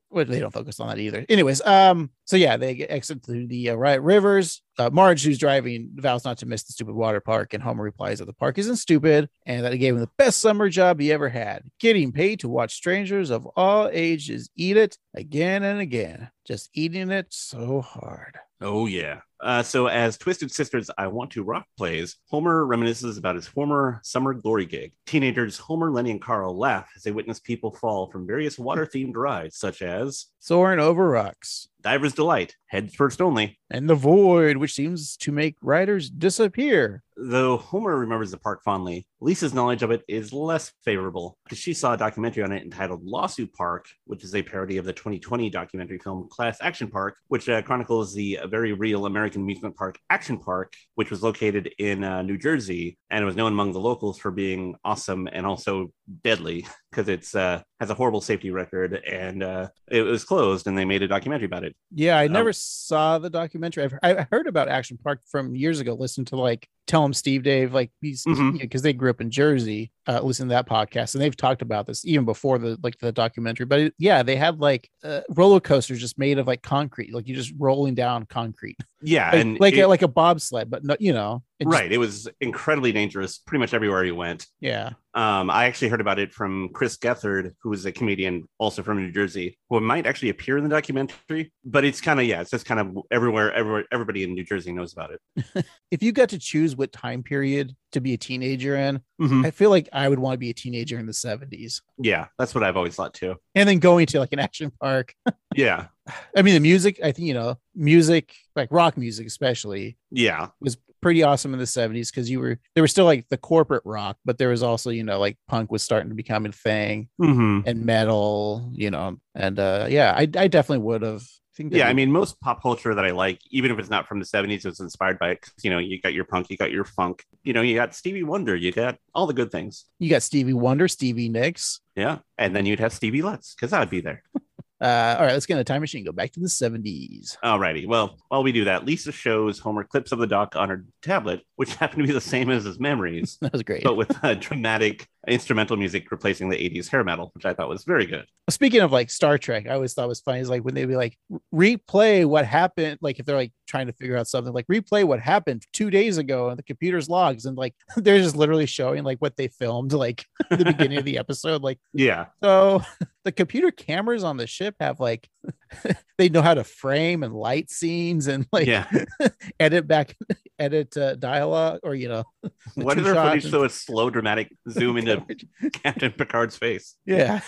[SPEAKER 4] Well, they don't focus on that either. Anyways, um, so yeah, they get exit through the uh, Riot Rivers. Uh, Marge, who's driving, vows not to miss the stupid water park, and Homer replies that the park isn't stupid and that it gave him the best summer job he ever had, getting paid to watch strangers of all ages eat it again and again, just eating it so hard.
[SPEAKER 1] Oh, yeah. Uh, so as Twisted Sister's I Want to Rock plays, Homer reminisces about his former summer glory gig. Teenagers Homer, Lenny, and Carl laugh as they witness people fall from various water-themed rides, such as
[SPEAKER 4] Soaring over rocks,
[SPEAKER 1] Diver's Delight, head first only,
[SPEAKER 4] and the void, which seems to make riders disappear.
[SPEAKER 1] Though Homer remembers the park fondly, Lisa's knowledge of it is less favorable because she saw a documentary on it entitled Lawsuit Park, which is a parody of the twenty twenty documentary film Class Action Park, which uh, chronicles the uh, very real American amusement park Action Park, which was located in uh, New Jersey, and it was known among the locals for being awesome and also deadly because it's uh, has a horrible safety record, and uh, it was closed, and they made a documentary about it.
[SPEAKER 4] Yeah, I never
[SPEAKER 1] Um,
[SPEAKER 4] saw the documentary. I've I heard about Action Park from years ago. Listened to like Tell 'em Steve Dave, like these because
[SPEAKER 1] Mhm.
[SPEAKER 4] they grew up in Jersey. Uh, listen to that podcast, and they've talked about this even before the like the documentary. But it, yeah, they had like uh, roller coasters just made of like concrete, like you just rolling down concrete,
[SPEAKER 1] Yeah,
[SPEAKER 4] like
[SPEAKER 1] and
[SPEAKER 4] like,
[SPEAKER 1] it-
[SPEAKER 4] a, like a bobsled, but no, you know, it just-
[SPEAKER 1] right, it was incredibly dangerous pretty much everywhere you went.
[SPEAKER 4] yeah.
[SPEAKER 1] Um, I actually heard about it from Chris Gethard, who is a comedian also from New Jersey, who might actually appear in the documentary. But it's kind of, yeah, it's just kind of everywhere, everywhere, everybody in New Jersey knows about it.
[SPEAKER 4] If you got to choose what time period to be a teenager in,
[SPEAKER 1] Mhm.
[SPEAKER 4] I feel like I would want to be a teenager in the seventies,
[SPEAKER 1] Yeah, that's what I've always thought too.
[SPEAKER 4] and then going to like an action park.
[SPEAKER 1] Yeah,
[SPEAKER 4] I mean, the music, I think, you know, music, like rock music, especially,
[SPEAKER 1] yeah,
[SPEAKER 4] was pretty awesome in the seventies because you were, there was still like the corporate rock, but there was also, you know, like punk was starting to become a thing
[SPEAKER 1] hmm
[SPEAKER 4] and metal, you know, and uh, yeah, I, I definitely would have. Think that
[SPEAKER 1] yeah. I
[SPEAKER 4] would-
[SPEAKER 1] mean, most pop culture that I like, even if it's not from the seventies, was inspired by it. 'Cause, you know, you got your punk, you got your funk, you know, you got Stevie Wonder, you got all the good things.
[SPEAKER 4] you got Stevie Wonder, Stevie Nicks.
[SPEAKER 1] Yeah, and then you'd have Stevie Lutz because I would be there.
[SPEAKER 4] Uh, all right, let's get in the time machine. Go back to the seventies.
[SPEAKER 1] Alrighty. Well, while we do that, Lisa shows Homer clips of the doc on her tablet, which happen to be the same as his memories,
[SPEAKER 4] That was great.
[SPEAKER 1] but with uh, dramatic instrumental music replacing the eighties hair metal, which I thought was very good.
[SPEAKER 4] Speaking of like Star Trek, I always thought was funny is like when they'd be like replay what happened, like if they're like trying to figure out something, like replay what happened two days ago on the computer's logs, and like they're just literally showing like what they filmed like at the beginning of the episode. Like,
[SPEAKER 1] Yeah.
[SPEAKER 4] so the computer cameras on the ship have like they know how to frame and light scenes and like
[SPEAKER 1] Yeah.
[SPEAKER 4] edit back, edit uh, dialogue, or you know,
[SPEAKER 1] Why
[SPEAKER 4] two
[SPEAKER 1] did their
[SPEAKER 4] shots
[SPEAKER 1] footage
[SPEAKER 4] and-
[SPEAKER 1] show a slow, dramatic zoom into Captain Picard's face?
[SPEAKER 4] Yeah.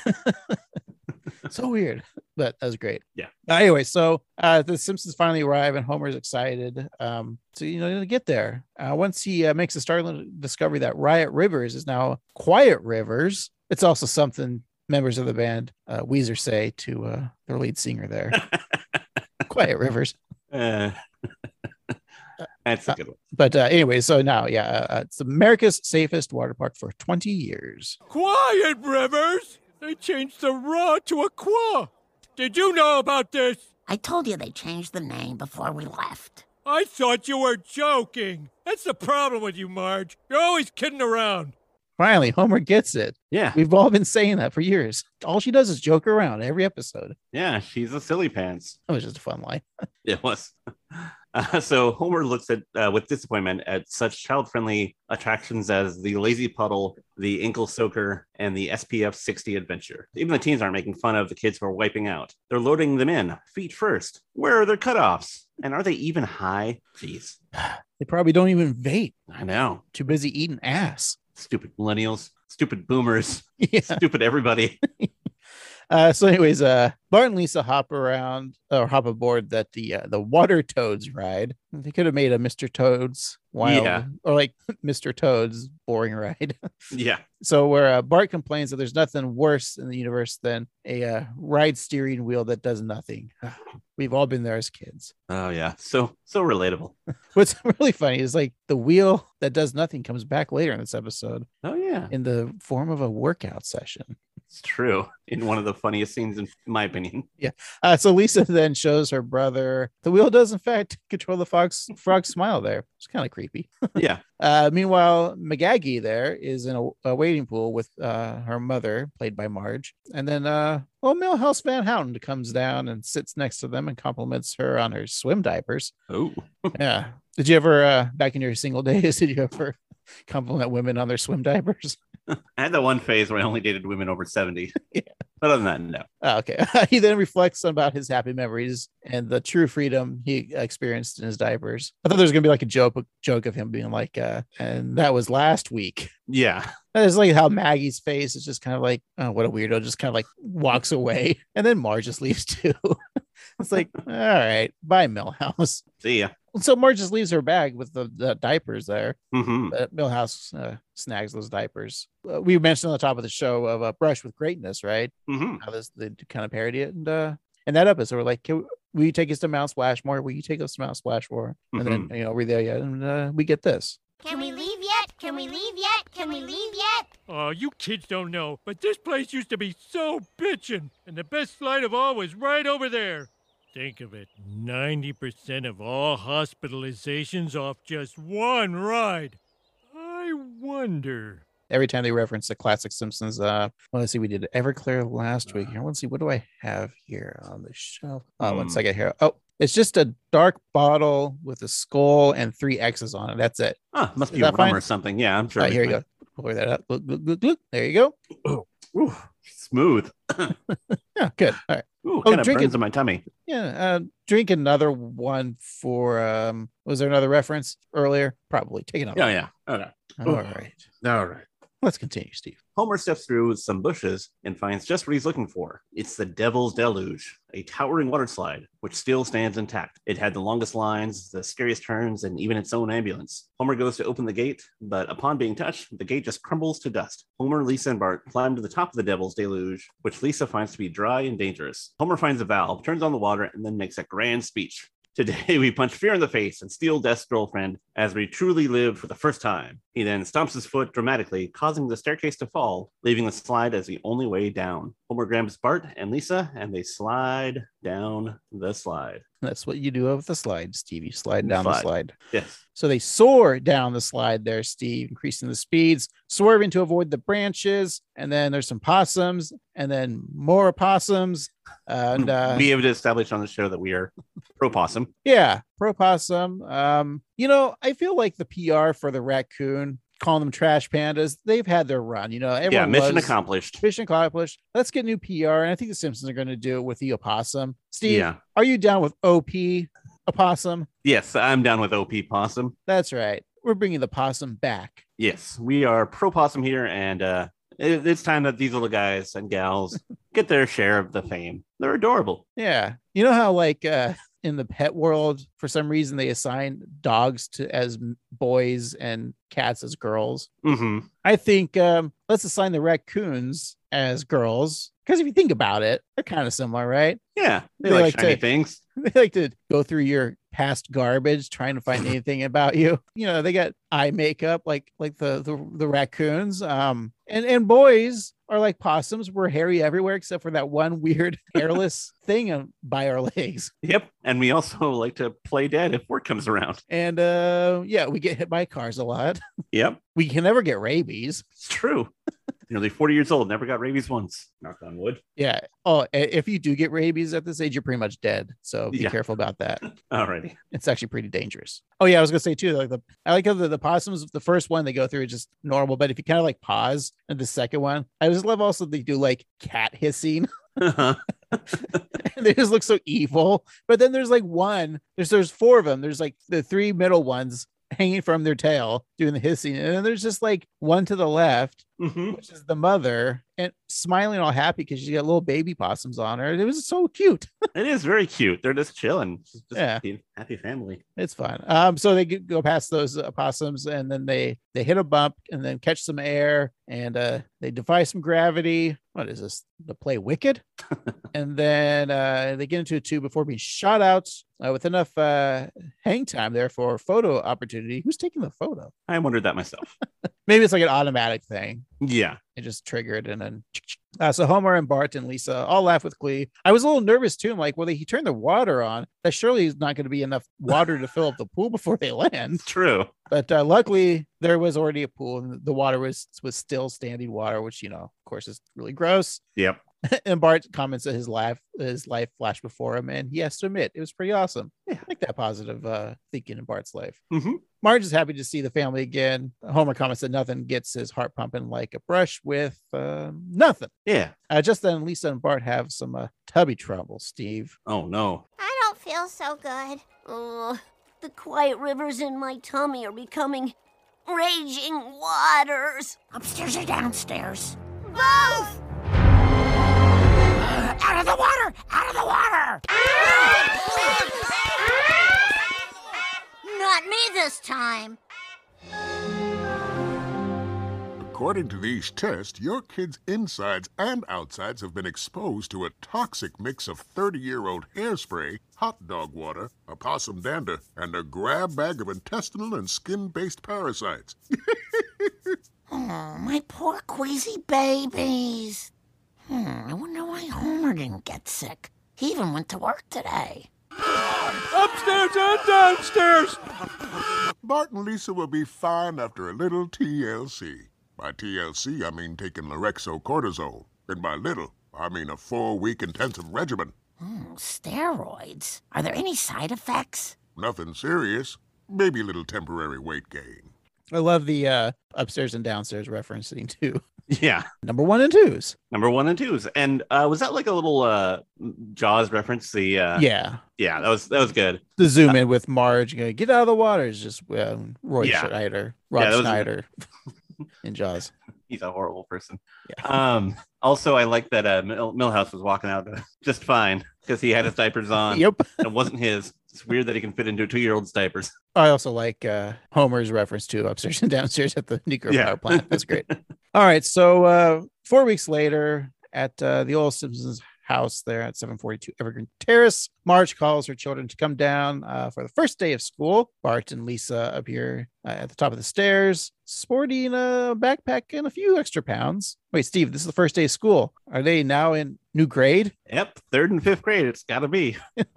[SPEAKER 4] So weird, but that was great.
[SPEAKER 1] Yeah.
[SPEAKER 4] Uh, anyway, so uh, the Simpsons finally arrive and Homer's excited um, to, you know, to get there. Uh, once he uh, makes a startling discovery that Riot Rivers is now Quiet Rivers, it's also something members of the band uh, Weezer say to uh, their lead singer there. Quiet Rivers.
[SPEAKER 1] Uh, that's a good one.
[SPEAKER 4] But uh, anyway, so now, yeah, uh, it's America's safest water park for twenty years.
[SPEAKER 3] Quiet, Rivers! They changed the raw to a qua. Did you know about this?
[SPEAKER 5] I told you they changed the name before we left.
[SPEAKER 3] I thought you were joking. That's the problem with you, Marge. You're always kidding around.
[SPEAKER 4] Finally, Homer gets it.
[SPEAKER 1] Yeah.
[SPEAKER 4] We've all been saying that for years. All she does is joke around every episode.
[SPEAKER 1] Yeah. She's a silly pants.
[SPEAKER 4] That was just a fun line.
[SPEAKER 1] It was. Uh, so Homer looks at uh, with disappointment at such child-friendly attractions as the Lazy Puddle, the Inkle Soaker, and the S P F sixty Adventure. Even the teens aren't making fun of the kids who are wiping out. They're loading them in, feet first. Where are their cutoffs? And are they even high? Jeez.
[SPEAKER 4] They probably don't even vape.
[SPEAKER 1] I know.
[SPEAKER 4] Too busy eating ass.
[SPEAKER 1] Stupid millennials, stupid boomers,
[SPEAKER 4] Yeah.
[SPEAKER 1] stupid everybody.
[SPEAKER 4] Uh, so, anyways, uh, Bart and Lisa hop around or hop aboard that the uh, the Water Toads ride. They could have made a Mister Toads wild
[SPEAKER 1] Yeah.
[SPEAKER 4] or like Mister Toads boring ride.
[SPEAKER 1] Yeah.
[SPEAKER 4] So where uh, Bart complains that there's nothing worse in the universe than a uh, ride steering wheel that does nothing. We've all been there as kids.
[SPEAKER 1] Oh, yeah. So, so relatable.
[SPEAKER 4] What's really funny is like the wheel that does nothing comes back later in this episode
[SPEAKER 1] Oh, yeah.
[SPEAKER 4] in the form of a workout session.
[SPEAKER 1] It's true. In one of the funniest scenes, in my opinion.
[SPEAKER 4] Uh, so Lisa then shows her brother the wheel does in fact control the fox frog smile there. It's kind of creepy.
[SPEAKER 1] Yeah.
[SPEAKER 4] Uh, meanwhile, McGaggy there is in a, a waiting pool with uh, her mother, played by Marge. And then, uh, well, Milhouse Van Houten comes down and sits next to them and compliments her on her swim diapers.
[SPEAKER 1] Oh.
[SPEAKER 4] Yeah. Did you ever, uh, back in your single days, did you ever compliment women on their swim diapers?
[SPEAKER 1] I had that one phase where I only dated women over seventy.
[SPEAKER 4] Yeah.
[SPEAKER 1] But other than that, no.
[SPEAKER 4] Oh, okay. He then reflects about his happy memories and the true freedom he experienced in his diapers. I thought there was going to be like a joke, a joke of him being like, uh, and that was last week.
[SPEAKER 1] Yeah.
[SPEAKER 4] It's like how Maggie's face is just kind of like, oh, what a weirdo, just kind of like walks away. And then Marge just leaves too. It's like, all right, bye, Milhouse.
[SPEAKER 1] See ya.
[SPEAKER 4] So Marge just leaves her bag with the, the diapers there.
[SPEAKER 1] Mm-hmm.
[SPEAKER 4] Uh, Milhouse uh, snags those diapers. Uh, we mentioned on the top of the show of uh, Brush with Greatness, right?
[SPEAKER 1] Mm-hmm.
[SPEAKER 4] How this they kind of parody it. And uh, in that episode, we're like, Can, will you take us to Mount Splashmore? Will you take us to Mount Splashmore? And then, you know, we're there yet. And uh, we get this.
[SPEAKER 5] Can we leave yet? Can we leave yet? Can we leave yet?
[SPEAKER 3] Oh, you kids don't know, but this place used to be so bitchin', and the best slide of all was right over there. Think of it, ninety percent of all hospitalizations off just one ride. I wonder.
[SPEAKER 4] Every time they reference the classic Simpsons, uh, well, let's see, we did Everclear last week. Here, let's see, what do I have here on the shelf? Oh, one
[SPEAKER 1] Hmm.
[SPEAKER 4] second here. Oh, it's just a dark bottle with a skull and three X's on it. That's it.
[SPEAKER 1] Ah, must
[SPEAKER 4] Is
[SPEAKER 1] be a
[SPEAKER 4] that
[SPEAKER 1] rum
[SPEAKER 4] fine?
[SPEAKER 1] or something. Yeah, I'm sure.
[SPEAKER 4] All right, here you go. Pour that up. Look, look, look, look. There you go.
[SPEAKER 1] Ooh, smooth.
[SPEAKER 4] Yeah, good. All right.
[SPEAKER 1] Ooh,
[SPEAKER 4] Oh,
[SPEAKER 1] kind of
[SPEAKER 4] drink
[SPEAKER 1] burns
[SPEAKER 4] it.
[SPEAKER 1] in my tummy.
[SPEAKER 4] Yeah, uh, drink another one for. Um, was there another reference earlier? Probably. Take another.
[SPEAKER 1] Yeah, yeah. Okay.
[SPEAKER 4] One. All right.
[SPEAKER 1] All right.
[SPEAKER 4] Let's continue, Steve.
[SPEAKER 1] Homer steps through some bushes and finds just what he's looking for. It's the Devil's Deluge, a towering water slide, which still stands intact. It had the longest lines, the scariest turns, and even its own ambulance. Homer goes to open the gate, but upon being touched, the gate just crumbles to dust. Homer, Lisa, and Bart climb to the top of the Devil's Deluge, which Lisa finds to be dry and dangerous. Homer finds a valve, turns on the water, and then makes a grand speech. Today, we punch fear in the face and steal Death's girlfriend as we truly live for the first time. He then stomps his foot dramatically, causing the staircase to fall, leaving the slide as the only way down. Homer grabs Bart and Lisa, and they slide down the slide.
[SPEAKER 4] That's what you do with the slide, Steve. You slide down the
[SPEAKER 1] Slide.
[SPEAKER 4] slide.
[SPEAKER 1] Yes.
[SPEAKER 4] So they soar down the slide there, Steve, increasing the speeds, swerving to avoid the branches. And then there's some possums and then more opossums. And uh,
[SPEAKER 1] we have established on the show that we are pro possum.
[SPEAKER 4] yeah, pro possum. Um, you know, I feel like the P R for the raccoon, calling them trash pandas, they've had their run. You know, everyone
[SPEAKER 1] Yeah, mission
[SPEAKER 4] loves-
[SPEAKER 1] accomplished.
[SPEAKER 4] Mission accomplished. Let's get new P R. And I think the Simpsons are going to do it with the opossum. Steve,
[SPEAKER 1] Yeah.
[SPEAKER 4] are you down with O P opossum?
[SPEAKER 1] Yes, I'm down with O P possum.
[SPEAKER 4] That's right. We're bringing the possum back.
[SPEAKER 1] Yes, we are pro possum here, and uh, it- it's time that these little guys and gals get their share of the fame. They're adorable.
[SPEAKER 4] Yeah. You know how like uh in the pet world, for some reason they assign dogs to as m- boys and cats as girls.
[SPEAKER 1] Mm-hmm.
[SPEAKER 4] I think um let's assign the raccoons as girls. Because if you think about it, they're kind of similar, right?
[SPEAKER 1] Yeah, they,
[SPEAKER 4] They
[SPEAKER 1] like,
[SPEAKER 4] like
[SPEAKER 1] shiny
[SPEAKER 4] to-
[SPEAKER 1] things.
[SPEAKER 4] They like to go through your past garbage trying to find anything about you. You know, they got eye makeup like like the the, the raccoons. Um and, and boys are like possums. We're hairy everywhere except for that one weird hairless thing on- by our legs.
[SPEAKER 1] Yep, and we also like to play dead if work comes around.
[SPEAKER 4] And uh yeah, we get hit by cars a lot.
[SPEAKER 1] Yep,
[SPEAKER 4] We can never get rabies.
[SPEAKER 1] it's true. Nearly forty years old, never got rabies once. Knock on wood.
[SPEAKER 4] Yeah. Oh, i- if you do get rabies at this age, you're pretty much dead. So be
[SPEAKER 1] Yeah.
[SPEAKER 4] careful about that.
[SPEAKER 1] Alrighty.
[SPEAKER 4] It's actually pretty dangerous. Oh yeah, I was gonna say too. Like the I like how the, the possums, the first one they go through is just normal, but if you kind of like pause and the second one, I just love also they do like cat hissing.
[SPEAKER 1] Uh-huh.
[SPEAKER 4] And they just look so evil. But then there's like one. There's there's four of them. There's like the three middle ones hanging from their tail doing the hissing, and then there's just like one to the left,
[SPEAKER 1] Mhm.
[SPEAKER 4] which is the mother, and smiling all happy because she's got little baby possums on her. It was so cute.
[SPEAKER 1] It is very cute. They're just chilling. Just
[SPEAKER 4] Yeah.
[SPEAKER 1] happy, happy family.
[SPEAKER 4] It's fun. Um, so they g- go past those uh, possums, and then they they hit a bump, and then catch some air, and uh, they defy some gravity. What is this? The play Wicked, and then uh, they get into a tube before being shot out uh, with enough uh, hang time there for a photo opportunity. Who's taking the photo?
[SPEAKER 1] I wondered that myself.
[SPEAKER 4] Maybe it's like an automatic thing.
[SPEAKER 1] Yeah.
[SPEAKER 4] It just triggered, and then Uh, so Homer and Bart and Lisa all laugh with glee. I was a little nervous too. I'm like, well, he turned the water on. That surely is not going to be enough water to fill up the pool before they land.
[SPEAKER 1] True.
[SPEAKER 4] But uh, luckily, there was already a pool, and the water was was still standing water, which, you know, of course, is really gross.
[SPEAKER 1] Yep.
[SPEAKER 4] And Bart comments that his life his life flashed before him, and he has to admit it was pretty awesome. Yeah, I like that positive uh, thinking in Bart's life.
[SPEAKER 1] Mm-hmm.
[SPEAKER 4] Marge is happy to see the family again. Homer comments that nothing gets his heart pumping like a brush with uh, nothing.
[SPEAKER 1] Yeah.
[SPEAKER 4] Uh, just then, Lisa and Bart have some uh, tubby trouble. Steve.
[SPEAKER 1] Oh no.
[SPEAKER 5] I don't feel so good.
[SPEAKER 6] Oh, the quiet rivers in my tummy are becoming raging waters.
[SPEAKER 7] Upstairs or downstairs?
[SPEAKER 5] Both!
[SPEAKER 7] Out of the water! Out of the water!
[SPEAKER 5] Not me this time.
[SPEAKER 8] According to these tests, your kid's insides and outsides have been exposed to a toxic mix of thirty-year-old hairspray, hot dog water, a possum dander, and a grab bag of intestinal and skin-based parasites.
[SPEAKER 7] Oh, my poor queasy babies. Hmm, I wonder why Homer didn't get sick. He even went to work today.
[SPEAKER 3] Upstairs and downstairs!
[SPEAKER 8] Bart and Lisa will be fine after a little T L C. By T L C, I mean taking Lorexocortisone. And by little, I mean a four-week intensive regimen.
[SPEAKER 7] Hmm, steroids. Are there any side effects?
[SPEAKER 8] Nothing serious. Maybe a little temporary weight gain.
[SPEAKER 4] I love the uh, upstairs and downstairs referencing too.
[SPEAKER 1] Yeah.
[SPEAKER 4] Number one and twos.
[SPEAKER 1] Number one and twos. And uh, was that like a little uh, Jaws reference? The uh,
[SPEAKER 4] Yeah.
[SPEAKER 1] Yeah, that was that was good.
[SPEAKER 4] The zoom in with Marge, you know, get out of the water is just um, Roy
[SPEAKER 1] Yeah.
[SPEAKER 4] Schneider, Rob
[SPEAKER 1] Yeah, that was-
[SPEAKER 4] Schneider in Jaws.
[SPEAKER 1] He's a horrible person.
[SPEAKER 4] Yeah.
[SPEAKER 1] Um. Also, I like that uh, Mil- Milhouse was walking out uh, just fine because he had his diapers on.
[SPEAKER 4] Yep.
[SPEAKER 1] And it wasn't his. It's weird that he can fit into a two-year-old's diapers.
[SPEAKER 4] I also like uh, Homer's reference to upstairs and downstairs at the nuclear
[SPEAKER 1] Yeah.
[SPEAKER 4] power plant. That's great. All right. So uh, four weeks later at uh, the old Simpsons house there at seven forty-two Evergreen Terrace, Marge calls her children to come down uh, for the first day of school. Bart and Lisa appear uh, at the top of the stairs, sporting a backpack and a few extra pounds. Wait, Steve, this is the first day of school. Are they now in new grade?
[SPEAKER 1] Yep, third and fifth grade. It's got to be.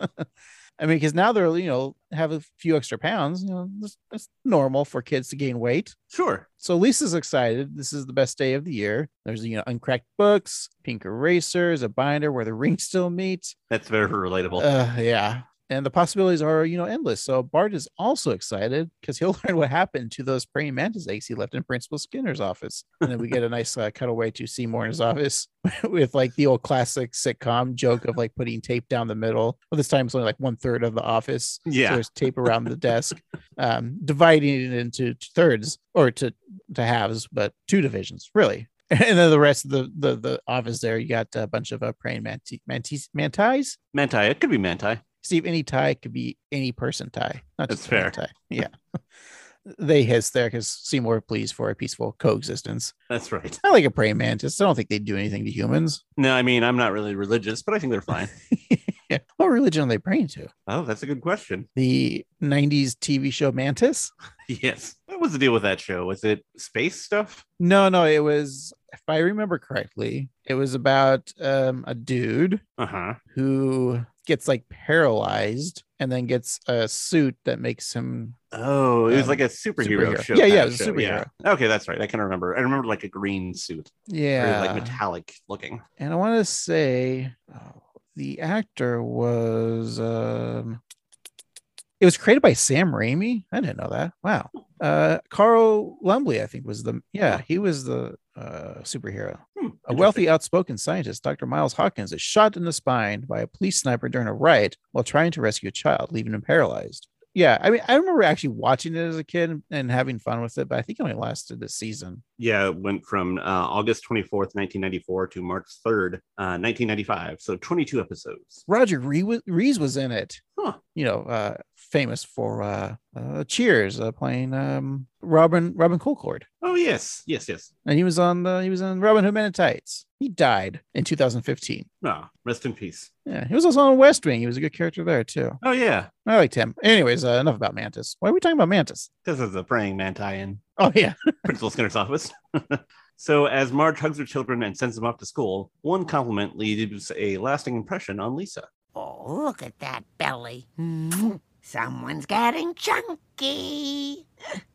[SPEAKER 4] I mean, because now they're, you know, have a few extra pounds. You know, that's, that's normal for kids to gain weight.
[SPEAKER 1] Sure.
[SPEAKER 4] So Lisa's excited. This is the best day of the year. There's, you know, uncracked books, pink erasers, a binder where the rings still meet.
[SPEAKER 1] That's very relatable.
[SPEAKER 4] Uh, yeah. And the possibilities are, you know, endless. So Bart is also excited because he'll learn what happened to those praying mantis eggs he left in Principal Skinner's office. And then we get a nice uh, cutaway to Seymour in his office with like the old classic sitcom joke of like putting tape down the middle. Well, this time it's only like one third of the office.
[SPEAKER 1] Yeah.
[SPEAKER 4] So there's tape around the desk, um, dividing it into thirds or to, to halves, but two divisions, really. And then the rest of the, the, the office there, you got a bunch of uh, praying manti, mantis, mantis.
[SPEAKER 1] Manti. It could be manti.
[SPEAKER 4] Steve, any tie could be any person tie. Not
[SPEAKER 1] That's
[SPEAKER 4] just
[SPEAKER 1] fair.
[SPEAKER 4] tie. Yeah. They hiss there because Seymour pleads for a peaceful coexistence.
[SPEAKER 1] That's right.
[SPEAKER 4] I like a praying mantis. I don't think they do anything to humans.
[SPEAKER 1] No, I mean, I'm not really religious, but I think they're fine.
[SPEAKER 4] Yeah. What religion are they praying to?
[SPEAKER 1] Oh, that's a good question.
[SPEAKER 4] The nineties T V show Mantis?
[SPEAKER 1] Yes. What was the deal with that show? Was it space stuff?
[SPEAKER 4] No, no. It was, if I remember correctly, it was about um, a dude
[SPEAKER 1] Uh-huh.
[SPEAKER 4] who gets like paralyzed and then gets a suit that makes him
[SPEAKER 1] Oh, it was
[SPEAKER 4] Um,
[SPEAKER 1] like a superhero,
[SPEAKER 4] superhero.
[SPEAKER 1] show.
[SPEAKER 4] Yeah, yeah,
[SPEAKER 1] kind
[SPEAKER 4] it
[SPEAKER 1] of
[SPEAKER 4] was a
[SPEAKER 1] show.
[SPEAKER 4] superhero.
[SPEAKER 1] Yeah. Okay, that's right. I can remember. I remember like a green suit.
[SPEAKER 4] yeah
[SPEAKER 1] Very like metallic looking.
[SPEAKER 4] And I want to say oh, the actor was um it was created by Sam Raimi. I didn't know that. Wow. Uh Carl Lumbly, I think, was the yeah, he was the uh superhero.
[SPEAKER 1] Hmm,
[SPEAKER 4] A wealthy, outspoken scientist, Doctor Miles Hawkins, is shot in the spine by a police sniper during a riot while trying to rescue a child, leaving him paralyzed. Yeah, I mean, I remember actually watching it as a kid and having fun with it, but I think it only lasted this season.
[SPEAKER 1] Yeah, it went from uh, August twenty-fourth, nineteen ninety-four to March third, uh, nineteen ninety-five. So twenty-two episodes.
[SPEAKER 4] Roger Ree- Rees was in it.
[SPEAKER 1] Huh.
[SPEAKER 4] You know, uh, famous for uh, uh, Cheers, uh, playing um, Robin Robin Colcord,
[SPEAKER 1] Oh, yes. Yes, yes.
[SPEAKER 4] and he was on the he was on Robin Hood Men in Tights. He died in two thousand fifteen.
[SPEAKER 1] Oh, rest in peace.
[SPEAKER 4] Yeah, he was also on West Wing. He was a good character there too.
[SPEAKER 1] Oh, yeah.
[SPEAKER 4] I liked him. Anyways, uh, enough about Mantis. Why are we talking about Mantis?
[SPEAKER 1] This is a praying manti in
[SPEAKER 4] Oh, yeah.
[SPEAKER 1] Principal Skinner's office. So as Marge hugs her children and sends them off to school, one compliment leaves a lasting impression on Lisa.
[SPEAKER 7] Oh, look at that belly. Mm, someone's getting chunky.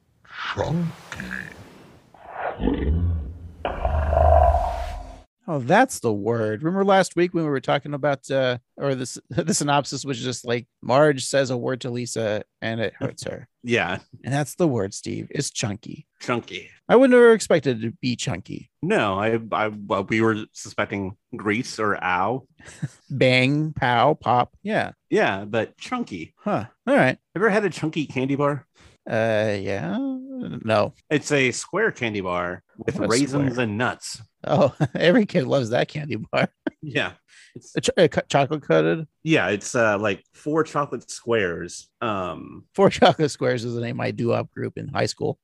[SPEAKER 4] Oh, that's the word. Remember last week when we were talking about, uh, or this the synopsis was just like Marge says a word to Lisa and it hurts her.
[SPEAKER 1] Yeah,
[SPEAKER 4] And that's the word, Steve. It's chunky.
[SPEAKER 1] chunky.
[SPEAKER 4] I would never expected it to be chunky.
[SPEAKER 1] No, I, I, well, we were suspecting grease or ow.
[SPEAKER 4] Bang, pow, pop. Yeah.
[SPEAKER 1] Yeah, but chunky.
[SPEAKER 4] Huh. All right.
[SPEAKER 1] Have you ever had a chunky candy bar?
[SPEAKER 4] Uh, yeah. No.
[SPEAKER 1] It's a square candy bar with
[SPEAKER 4] What a
[SPEAKER 1] raisins
[SPEAKER 4] square.
[SPEAKER 1] and nuts.
[SPEAKER 4] Oh, every kid loves that candy bar.
[SPEAKER 1] Yeah, it's
[SPEAKER 4] A ch- a co- chocolate coated.
[SPEAKER 1] yeah, it's uh like four chocolate squares. Um,
[SPEAKER 4] Four Chocolate Squares is the name of my doo-wop group in high school.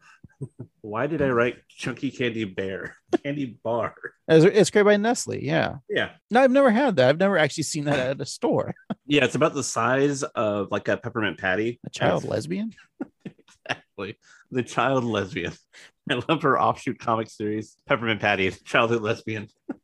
[SPEAKER 1] why did I write chunky candy bear candy bar?
[SPEAKER 4] It's, it's created by Nestle. Yeah.
[SPEAKER 1] Yeah,
[SPEAKER 4] No, I've never had that. I've never actually seen that at a store.
[SPEAKER 1] yeah, it's about the size of like a peppermint patty.
[SPEAKER 4] A child lesbian.
[SPEAKER 1] Exactly, the child lesbian. I love her offshoot comic series, Peppermint Patty, childhood lesbian.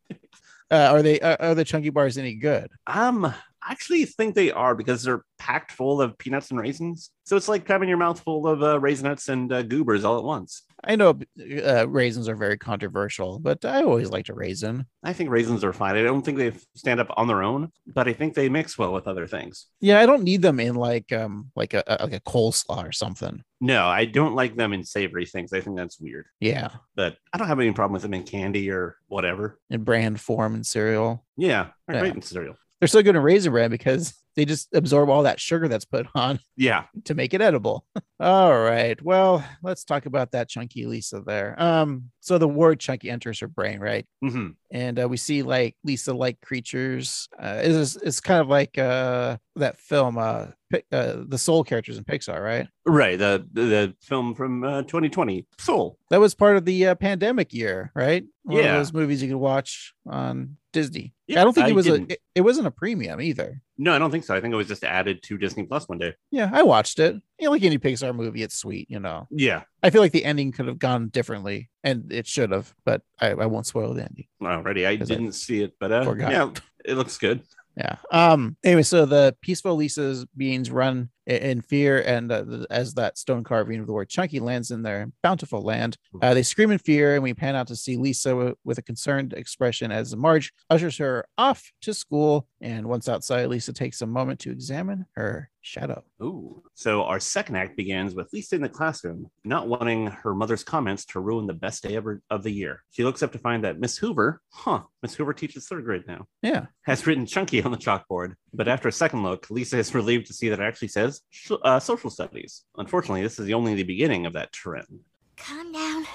[SPEAKER 4] Uh, are they? Uh, are the chunky bars any good?
[SPEAKER 1] Um, I actually think they are because they're packed full of peanuts and raisins. So it's like having your mouth full of uh, raisinets and uh, goobers all at once.
[SPEAKER 4] I know uh, raisins are very controversial, but I always liked a raisin.
[SPEAKER 1] I think raisins are fine. I don't think they stand up on their own, but I think they mix well with other things.
[SPEAKER 4] Yeah, I don't need them in like um like a, a like a coleslaw or something.
[SPEAKER 1] No, I don't like them in savory things. I think that's weird.
[SPEAKER 4] Yeah,
[SPEAKER 1] But I don't have any problem with them in candy or whatever.
[SPEAKER 4] in brand form and cereal.
[SPEAKER 1] Yeah, they're
[SPEAKER 4] Yeah.
[SPEAKER 1] great in cereal.
[SPEAKER 4] They're so good in raisin bread because they just absorb all that sugar that's put on
[SPEAKER 1] Yeah.
[SPEAKER 4] to make it edible. All right. Well, let's talk about that chunky Lisa there. Um, so the word chunky enters her brain, right?
[SPEAKER 1] hmm
[SPEAKER 4] And uh, we see like Lisa-like creatures. Uh, it's it's kind of like uh that film, uh, Pi- uh, the Soul characters in Pixar, right?
[SPEAKER 1] Right. The, the the film from uh, twenty twenty, Soul.
[SPEAKER 4] That was part of the uh, pandemic year, right? One
[SPEAKER 1] Yeah.
[SPEAKER 4] of those movies you could watch on Disney.
[SPEAKER 1] Yeah,
[SPEAKER 4] I don't think
[SPEAKER 1] I
[SPEAKER 4] it was
[SPEAKER 1] didn't.
[SPEAKER 4] a it, it wasn't a premium either.
[SPEAKER 1] No, I don't think so. I think it was just added to Disney Plus one day.
[SPEAKER 4] Yeah, I watched it. You know, like any Pixar movie, it's sweet, you know.
[SPEAKER 1] Yeah.
[SPEAKER 4] I feel like the ending could have gone differently, and it should have, but I, I won't spoil the ending.
[SPEAKER 1] Already, I
[SPEAKER 4] 'Cause I
[SPEAKER 1] didn't see it, but uh,
[SPEAKER 4] forgot.
[SPEAKER 1] yeah, it looks good.
[SPEAKER 4] Yeah. Um. Anyway, so the peaceful Lisa's beings run i- in fear, and uh, the- as that stone carving of the word "chunky" lands in their bountiful land, uh, they scream in fear, and we pan out to see Lisa w- with a concerned expression as Marge ushers her off to school. And once outside, Lisa takes a moment to examine her shadow.
[SPEAKER 1] Ooh. So our second act begins with Lisa in the classroom, not wanting her mother's comments to ruin the best day ever of the year. She looks up to find that Miss Hoover, huh, Miss Hoover teaches third grade now,
[SPEAKER 4] Yeah.
[SPEAKER 1] has written chunky on the chalkboard. But after a second look, Lisa is relieved to see that it actually says sh- uh, social studies. Unfortunately, this is the only the beginning of that trend.
[SPEAKER 5] Calm down.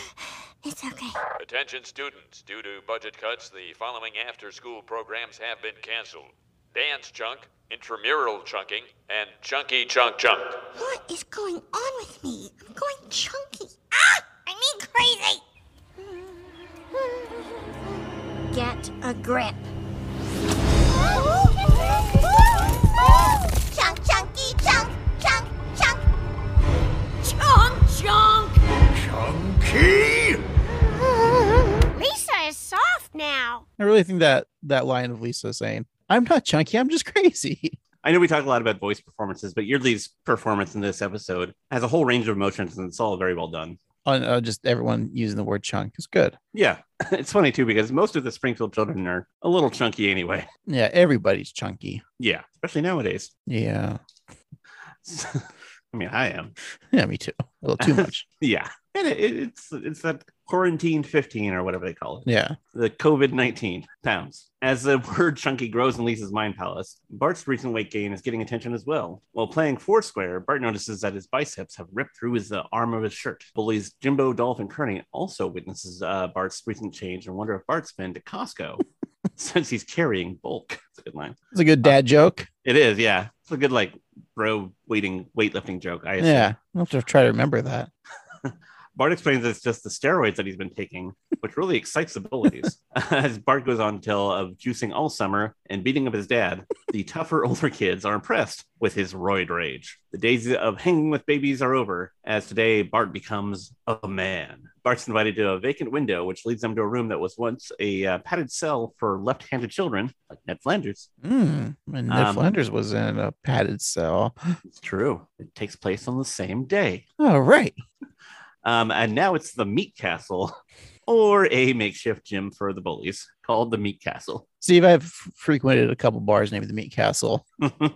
[SPEAKER 5] It's okay.
[SPEAKER 9] Attention students, due to budget cuts, the following after-school programs have been canceled. Dance chunk, intramural chunking, and chunky chunk chunk.
[SPEAKER 5] What is going on with me? I'm going chunky. Ah! I mean crazy! Get a grip. Chunk, chunky, chunk, chunk, chunk. Chunk, chunk.
[SPEAKER 8] Chunky!
[SPEAKER 5] Lisa is soft now.
[SPEAKER 4] I really think that that line of Lisa saying, "I'm not chunky, I'm just crazy."
[SPEAKER 1] I know we talk a lot about voice performances, but Yeardley's performance in this episode has a whole range of emotions, and it's all very well done.
[SPEAKER 4] On uh, just everyone using the word chunk is good.
[SPEAKER 1] Yeah, it's funny too because most of the Springfield children are a little chunky anyway.
[SPEAKER 4] Yeah, everybody's chunky.
[SPEAKER 1] Yeah, especially nowadays.
[SPEAKER 4] Yeah.
[SPEAKER 1] I mean, I am.
[SPEAKER 4] Yeah, me too. A little too much.
[SPEAKER 1] Yeah, and it, it's it's that quarantine fifteen or whatever they call it.
[SPEAKER 4] Yeah.
[SPEAKER 1] The COVID nineteen pounds. As the word chunky grows in Lisa's mind palace, Bart's recent weight gain is getting attention as well. While playing Foursquare, Bart notices that his biceps have ripped through his uh, arm of his shirt. Bullies Jimbo, Dolph, and Kearney also witnesses uh, Bart's recent change and wonder if Bart's been to Costco since he's carrying bulk. It's a good line.
[SPEAKER 4] It's a good dad joke.
[SPEAKER 1] It is, yeah. It's a good like bro weighting weightlifting joke. I assume.
[SPEAKER 4] Yeah. I'll have to try to remember that.
[SPEAKER 1] Bart explains it's just the steroids that he's been taking, which really excites the bullies. As Bart goes on to tell of juicing all summer and beating up his dad, the tougher older kids are impressed with his roid rage. The days of hanging with babies are over, as today Bart becomes a man. Bart's invited to a vacant window, which leads them to a room that was once a uh, padded cell for left-handed children, like Ned Flanders.
[SPEAKER 4] Mm, and Ned
[SPEAKER 1] Um,
[SPEAKER 4] Flanders was in a padded cell.
[SPEAKER 1] It's true. It takes place on the same day.
[SPEAKER 4] Oh, right.
[SPEAKER 1] Um, and now it's the Meat Castle, or a makeshift gym for the bullies called the Meat Castle.
[SPEAKER 4] Steve, I've frequented a couple bars named the Meat Castle.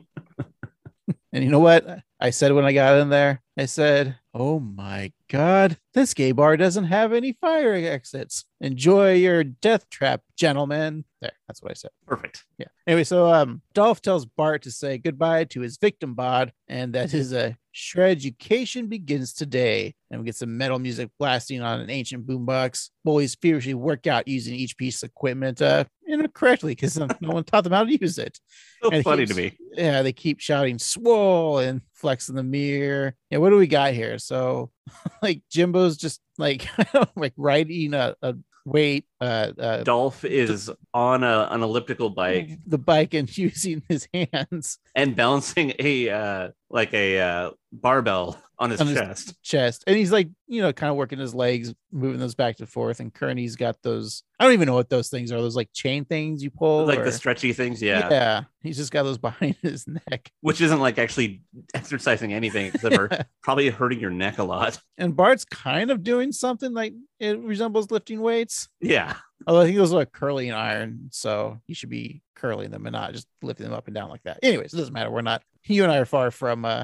[SPEAKER 4] And you know what? I said when I got in there, I said, oh my God, this gay bar doesn't have any fire exits. Enjoy your death trap, gentlemen. There, that's what I said.
[SPEAKER 1] Perfect.
[SPEAKER 4] Yeah. Anyway, so um, Dolph tells Bart to say goodbye to his victim bod, and that his uh, shreducation begins today. And we get some metal music blasting on an ancient boombox. Bullies feverishly work out using each piece of equipment uh, incorrectly because no one taught them how to use it.
[SPEAKER 1] So
[SPEAKER 4] And
[SPEAKER 1] funny
[SPEAKER 4] keeps-
[SPEAKER 1] to me.
[SPEAKER 4] Yeah, they keep shouting swole and flexing the mirror. Yeah, what do we got here? So like Jimbo's just like like riding a, a weight uh, uh
[SPEAKER 1] Dolph is on a, an elliptical bike
[SPEAKER 4] the bike and using his hands
[SPEAKER 1] and balancing a uh, like a uh, barbell on his
[SPEAKER 4] on his
[SPEAKER 1] chest.
[SPEAKER 4] chest. And he's like, you know, kind of working his legs, moving those back and forth. And Kearney's got those, I don't even know what those things are. Those like chain things you pull.
[SPEAKER 1] Like
[SPEAKER 4] or-
[SPEAKER 1] the stretchy things, yeah.
[SPEAKER 4] Yeah. He's just got those behind his neck.
[SPEAKER 1] Which isn't like actually exercising anything except for probably hurting your neck a lot.
[SPEAKER 4] And Bart's kind of doing something like it resembles lifting weights.
[SPEAKER 1] Yeah.
[SPEAKER 4] Although I think those are like curling iron, so he should be curling them and not just lifting them up and down like that. Anyways, it doesn't matter. We're not, you and I are far from uh,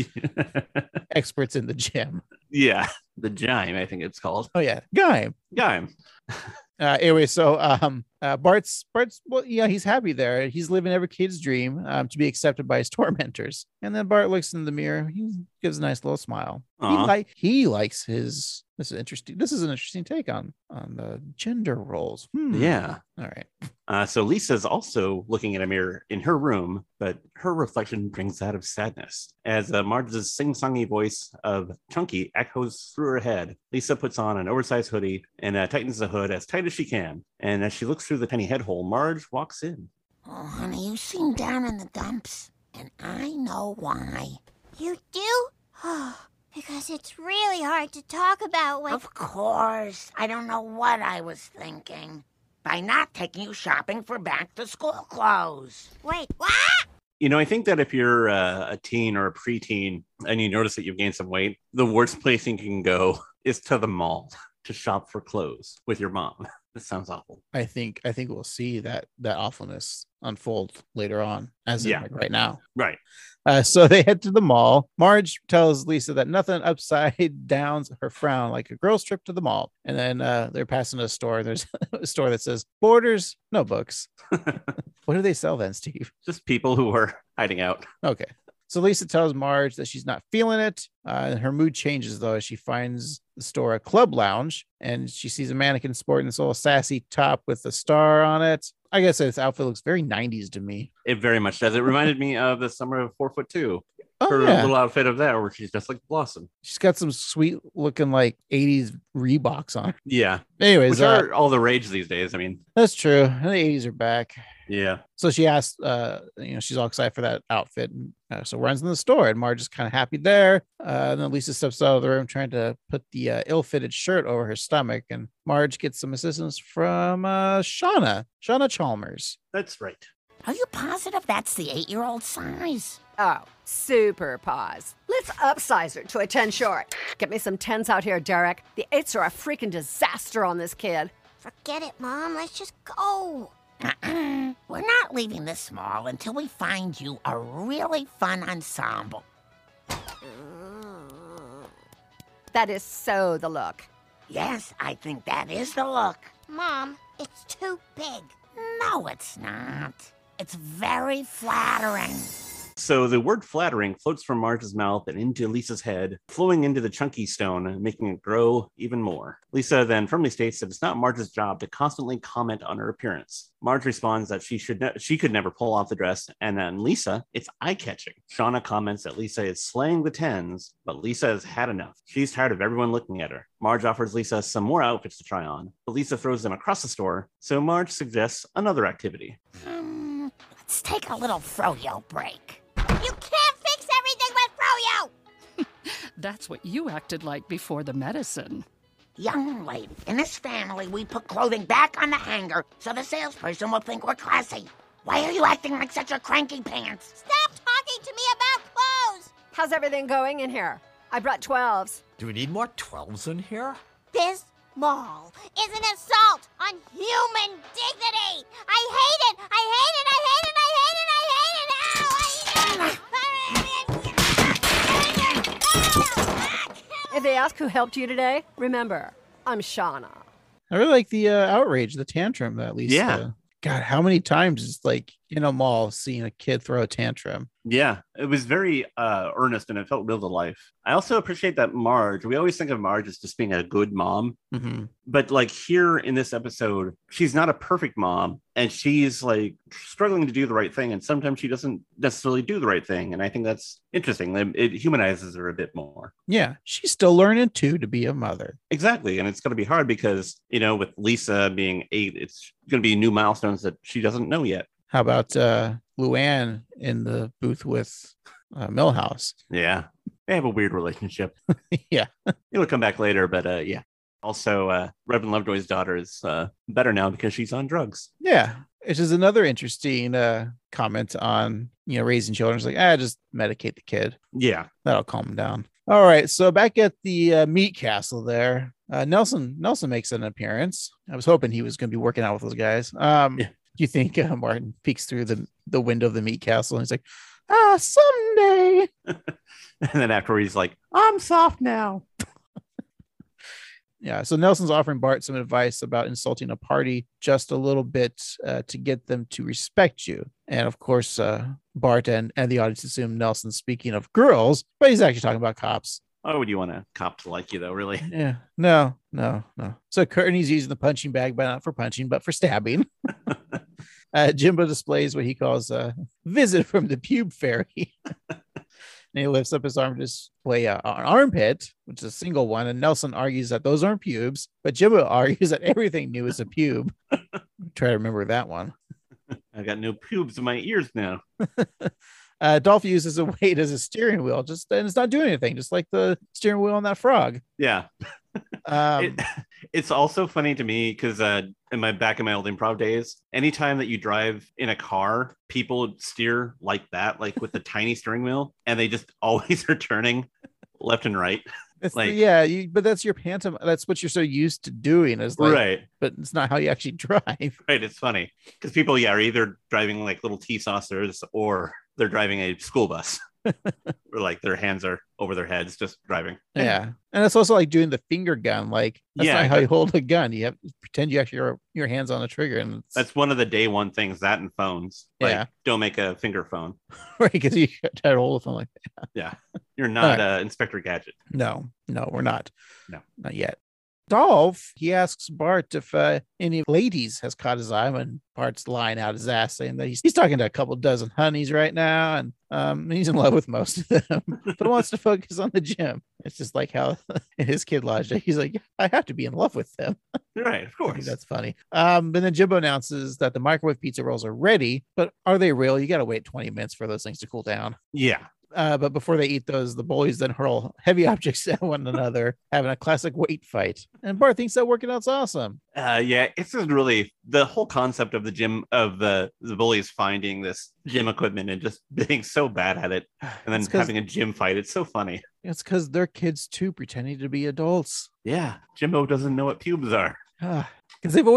[SPEAKER 4] experts in the gym.
[SPEAKER 1] Yeah. The Gime, I think it's called.
[SPEAKER 4] Oh yeah, guy.
[SPEAKER 1] Gime.
[SPEAKER 4] Uh, anyway, so um, uh, Bart's Bart's well, yeah, he's happy there. He's living every kid's dream um, to be accepted by his tormentors. And then Bart looks in the mirror. He gives a nice little smile. He
[SPEAKER 1] Aw.
[SPEAKER 4] like he likes his. This is interesting. This is an interesting take on on the gender roles. Hmm.
[SPEAKER 1] Yeah.
[SPEAKER 4] All right.
[SPEAKER 1] Uh, so Lisa's also looking in a mirror in her room, but her reflection brings out of sadness. As uh, Marge's sing-songy voice of Chunky echoes through her head, Lisa puts on an oversized hoodie and uh, tightens the hood as tight as she can. And as she looks through the tiny head hole, Marge walks in.
[SPEAKER 7] Oh, honey, you seem down in the dumps, and I know why.
[SPEAKER 5] You do? Oh, because it's really hard to talk about when...
[SPEAKER 7] Of course. I don't know what I was thinking. By not taking you shopping for back-to-school clothes.
[SPEAKER 5] Wait, what?
[SPEAKER 1] You know, I think that if you're uh, a teen or a preteen and you notice that you've gained some weight, the worst place you can go is to the mall to shop for clothes with your mom. This sounds awful.
[SPEAKER 4] I think I think we'll see that that awfulness unfold later on, as in
[SPEAKER 1] Yeah.
[SPEAKER 4] like right now.
[SPEAKER 1] Right.
[SPEAKER 4] Uh, so they head to the mall. Marge tells Lisa that nothing upside downs her frown like a girl's trip to the mall. And then uh, they're passing a store. There's a store that says Borders, no books. What do they sell then, Steve?
[SPEAKER 1] Just people who are hiding out.
[SPEAKER 4] Okay. So Lisa tells Marge that she's not feeling it. Uh, her mood changes, though, as she finds the store a club lounge and she sees a mannequin sporting this little sassy top with a star on it. I guess this outfit looks very nineties to me.
[SPEAKER 1] It very much does. It reminded me of the summer of four foot two.
[SPEAKER 4] Oh,
[SPEAKER 1] Her
[SPEAKER 4] yeah.
[SPEAKER 1] little outfit of that, where she's just like Blossom.
[SPEAKER 4] She's got some sweet looking like eighties Reeboks on.
[SPEAKER 1] Yeah.
[SPEAKER 4] Anyways,
[SPEAKER 1] Which
[SPEAKER 4] uh,
[SPEAKER 1] are all the rage these days. I mean,
[SPEAKER 4] that's true. The eighties are back.
[SPEAKER 1] yeah.
[SPEAKER 4] So she asks, uh, you know, she's all excited for that outfit. And uh, so runs in the store, and Marge is kind of happy there. Uh, and then Lisa steps out of the room trying to put the uh, ill-fitted shirt over her stomach. And Marge gets some assistance from uh, Shauna, Shauna Chalmers.
[SPEAKER 1] That's right.
[SPEAKER 7] Are you positive that's the eight-year-old size?
[SPEAKER 10] Oh, super pause. Let's upsize her to a ten short. Get me some tens out here, Derek. The eights are a freaking disaster on this kid.
[SPEAKER 5] Forget it, Mom. Let's just go.
[SPEAKER 7] Uh-uh. We're not leaving this mall until we find you a really fun ensemble.
[SPEAKER 10] That is so the look.
[SPEAKER 7] Yes, I think that is the look.
[SPEAKER 5] Mom, it's too big.
[SPEAKER 7] No, it's not. It's very flattering.
[SPEAKER 1] So the word flattering floats from Marge's mouth and into Lisa's head, flowing into the chunky stone, making it grow even more. Lisa then firmly states that it's not Marge's job to constantly comment on her appearance. Marge responds that she should ne- she could never pull off the dress, and then Lisa, it's eye-catching. Shauna comments that Lisa is slaying the tens, but Lisa has had enough. She's tired of everyone looking at her. Marge offers Lisa some more outfits to try on, but Lisa throws them across the store, so Marge suggests another activity.
[SPEAKER 7] Um, let's take a little froyo break.
[SPEAKER 5] You can't fix everything with froyo!
[SPEAKER 11] That's what you acted like before the medicine.
[SPEAKER 7] Young lady, in this family, we put clothing back on the hanger so the salesperson will think we're classy. Why are you acting like such a cranky pants?
[SPEAKER 5] Stop talking to me about clothes!
[SPEAKER 10] How's everything going in here? I brought twelves.
[SPEAKER 12] Do we need more twelves in here?
[SPEAKER 5] This mall is an assault on human dignity! I hate it! I hate it! I hate it! I hate it! I hate it! Ow! I hate it!
[SPEAKER 10] If they ask who helped you today, remember, I'm Shauna.
[SPEAKER 4] I really like the uh, outrage, the tantrum, at least.
[SPEAKER 1] Yeah.
[SPEAKER 4] Uh, God, how many times is like in a mall seeing a kid throw a tantrum?
[SPEAKER 1] Yeah, it was very uh, earnest and it felt real to life. I also appreciate that Marge, we always think of Marge as just being a good mom,
[SPEAKER 4] Mm-hmm.
[SPEAKER 1] but like here in this episode, she's not a perfect mom and she's like struggling to do the right thing. And sometimes she doesn't necessarily do the right thing. And I think that's interesting. It, it humanizes her a bit more.
[SPEAKER 4] Yeah, she's still learning too to be a mother.
[SPEAKER 1] Exactly. And it's going to be hard because, you know, with Lisa being eight, it's going to be new milestones that she doesn't know yet.
[SPEAKER 4] How about uh, Luann in the booth with uh, Milhouse?
[SPEAKER 1] Yeah, they have a weird relationship.
[SPEAKER 4] Yeah.
[SPEAKER 1] It'll come back later, but uh, yeah. Also, uh, Reverend Lovejoy's daughter is uh, better now because she's on drugs.
[SPEAKER 4] Yeah, which is another interesting uh, comment on, you know, raising children. It's like, ah, just medicate the kid.
[SPEAKER 1] Yeah.
[SPEAKER 4] That'll calm him down. All right, so back at the uh, meat castle there, uh, Nelson Nelson makes an appearance. I was hoping he was going to be working out with those guys. Um,
[SPEAKER 1] yeah.
[SPEAKER 4] Do you think uh, Martin peeks through the, the window of the meat castle and he's like, ah, someday.
[SPEAKER 1] And then after he's like, I'm soft now.
[SPEAKER 4] Yeah, so Nelson's offering Bart some advice about insulting a party just a little bit uh, to get them to respect you. And of course, uh, Bart and, and the audience assume Nelson's speaking of girls, but he's actually talking about cops.
[SPEAKER 1] Why would you want a cop to like you, though, really?
[SPEAKER 4] Yeah, no, no, no. So Courtney's using the punching bag, but not for punching, but for stabbing. uh, Jimbo displays what he calls a visit from the pube fairy. And he lifts up his arm to display uh, an armpit, which is a single one. And Nelson argues that those aren't pubes, but Jimbo argues that everything new is a pube. Try to remember that one.
[SPEAKER 1] I got no pubes in my ears now.
[SPEAKER 4] uh, Dolph uses a weight as a steering wheel, just and it's not doing anything, just like the steering wheel on that frog.
[SPEAKER 1] Yeah.
[SPEAKER 4] Um,
[SPEAKER 1] it, it's also funny to me because uh, in my back in my old improv days, anytime that you drive in a car, people steer like that, like with the tiny steering wheel, and they just always are turning left and right.
[SPEAKER 4] It's
[SPEAKER 1] like,
[SPEAKER 4] the, yeah, you, but that's your pantom. That's what you're so used to doing, is like,
[SPEAKER 1] right.
[SPEAKER 4] But it's not how you actually drive.
[SPEAKER 1] Right. It's funny because people, yeah, are either driving like little tea saucers or they're driving a school bus. Or like their hands are over their heads just driving.
[SPEAKER 4] Yeah, and it's also like doing the finger gun. Like that's
[SPEAKER 1] yeah,
[SPEAKER 4] not how you hold a gun. You have to pretend you actually are your hands on the trigger, and it's...
[SPEAKER 1] that's one of the day one things. That and phones. Like,
[SPEAKER 4] yeah,
[SPEAKER 1] don't make a finger phone.
[SPEAKER 4] Right, because you try to hold a phone like that.
[SPEAKER 1] Yeah, you're not right. uh, Inspector Gadget.
[SPEAKER 4] No, no, we're not.
[SPEAKER 1] No,
[SPEAKER 4] not yet. Dolph, he asks Bart if uh, any ladies has caught his eye, and Bart's lying out his ass, saying that he's, he's talking to a couple dozen honeys right now, and um, he's in love with most of them, but wants to focus on the gym. It's just like how in his kid logic, he's like, I have to be in love with them.
[SPEAKER 1] Right, of course.
[SPEAKER 4] That's funny. Um, but then Jimbo announces that the microwave pizza rolls are ready, but are they real? You got to wait twenty minutes for those things to cool down.
[SPEAKER 1] Yeah.
[SPEAKER 4] Uh, but before they eat those, the bullies then hurl heavy objects at one another, having a classic weight fight. And Bart thinks that working out's awesome.
[SPEAKER 1] Uh, yeah, it's just really the whole concept of the gym of the the bullies finding this gym equipment and just being so bad at it, and then having a gym fight. It's so funny.
[SPEAKER 4] It's because they're kids too, pretending to be adults.
[SPEAKER 1] Yeah, Jimbo doesn't know what pubes are.
[SPEAKER 4] Because they've always like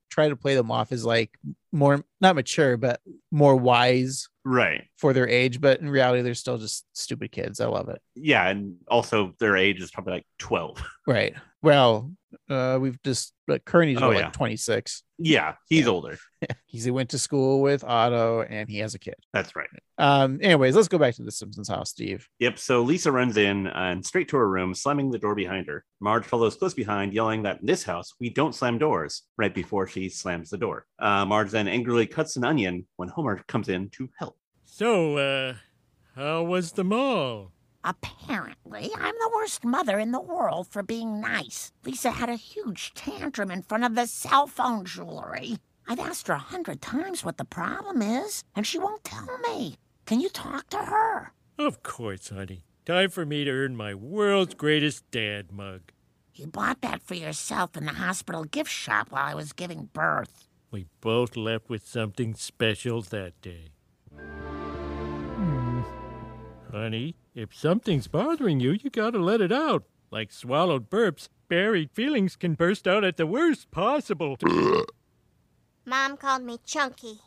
[SPEAKER 4] try to play them off as like more, not mature, but more wise
[SPEAKER 1] Right.
[SPEAKER 4] for their age. But in reality, they're still just stupid kids. I love it.
[SPEAKER 1] Yeah. And also their age is probably like twelve.
[SPEAKER 4] Right. Well, uh, we've just, but Kearney's
[SPEAKER 1] Oh,
[SPEAKER 4] what,
[SPEAKER 1] yeah.
[SPEAKER 4] like twenty-six.
[SPEAKER 1] Yeah. He's
[SPEAKER 4] Yeah.
[SPEAKER 1] older.
[SPEAKER 4] He's, he went to school with Otto and he has a kid.
[SPEAKER 1] That's right.
[SPEAKER 4] Um. Anyways, let's go back to the Simpsons house, Steve.
[SPEAKER 1] Yep. So Lisa runs in and straight to her room, slamming the door behind her. Marge follows close behind, yelling that in this house, we don't slam doors, right before she slams the door. Uh, Marge then angrily cuts an onion when Homer comes in to help.
[SPEAKER 3] So, uh, how was the mall?
[SPEAKER 7] Apparently, I'm the worst mother in the world for being nice. Lisa had a huge tantrum in front of the cell phone jewelry. I've asked her a hundred times what the problem is, and she won't tell me. Can you talk to her?
[SPEAKER 3] Of course, honey. Time for me to earn my world's greatest dad mug.
[SPEAKER 7] You bought that for yourself in the hospital gift shop while I was giving birth.
[SPEAKER 3] We both left with something special that day. Hmm. Honey, if something's bothering you, you gotta let it out. Like swallowed burps, buried feelings can burst out at the worst possible.
[SPEAKER 5] Mom called me Chunky.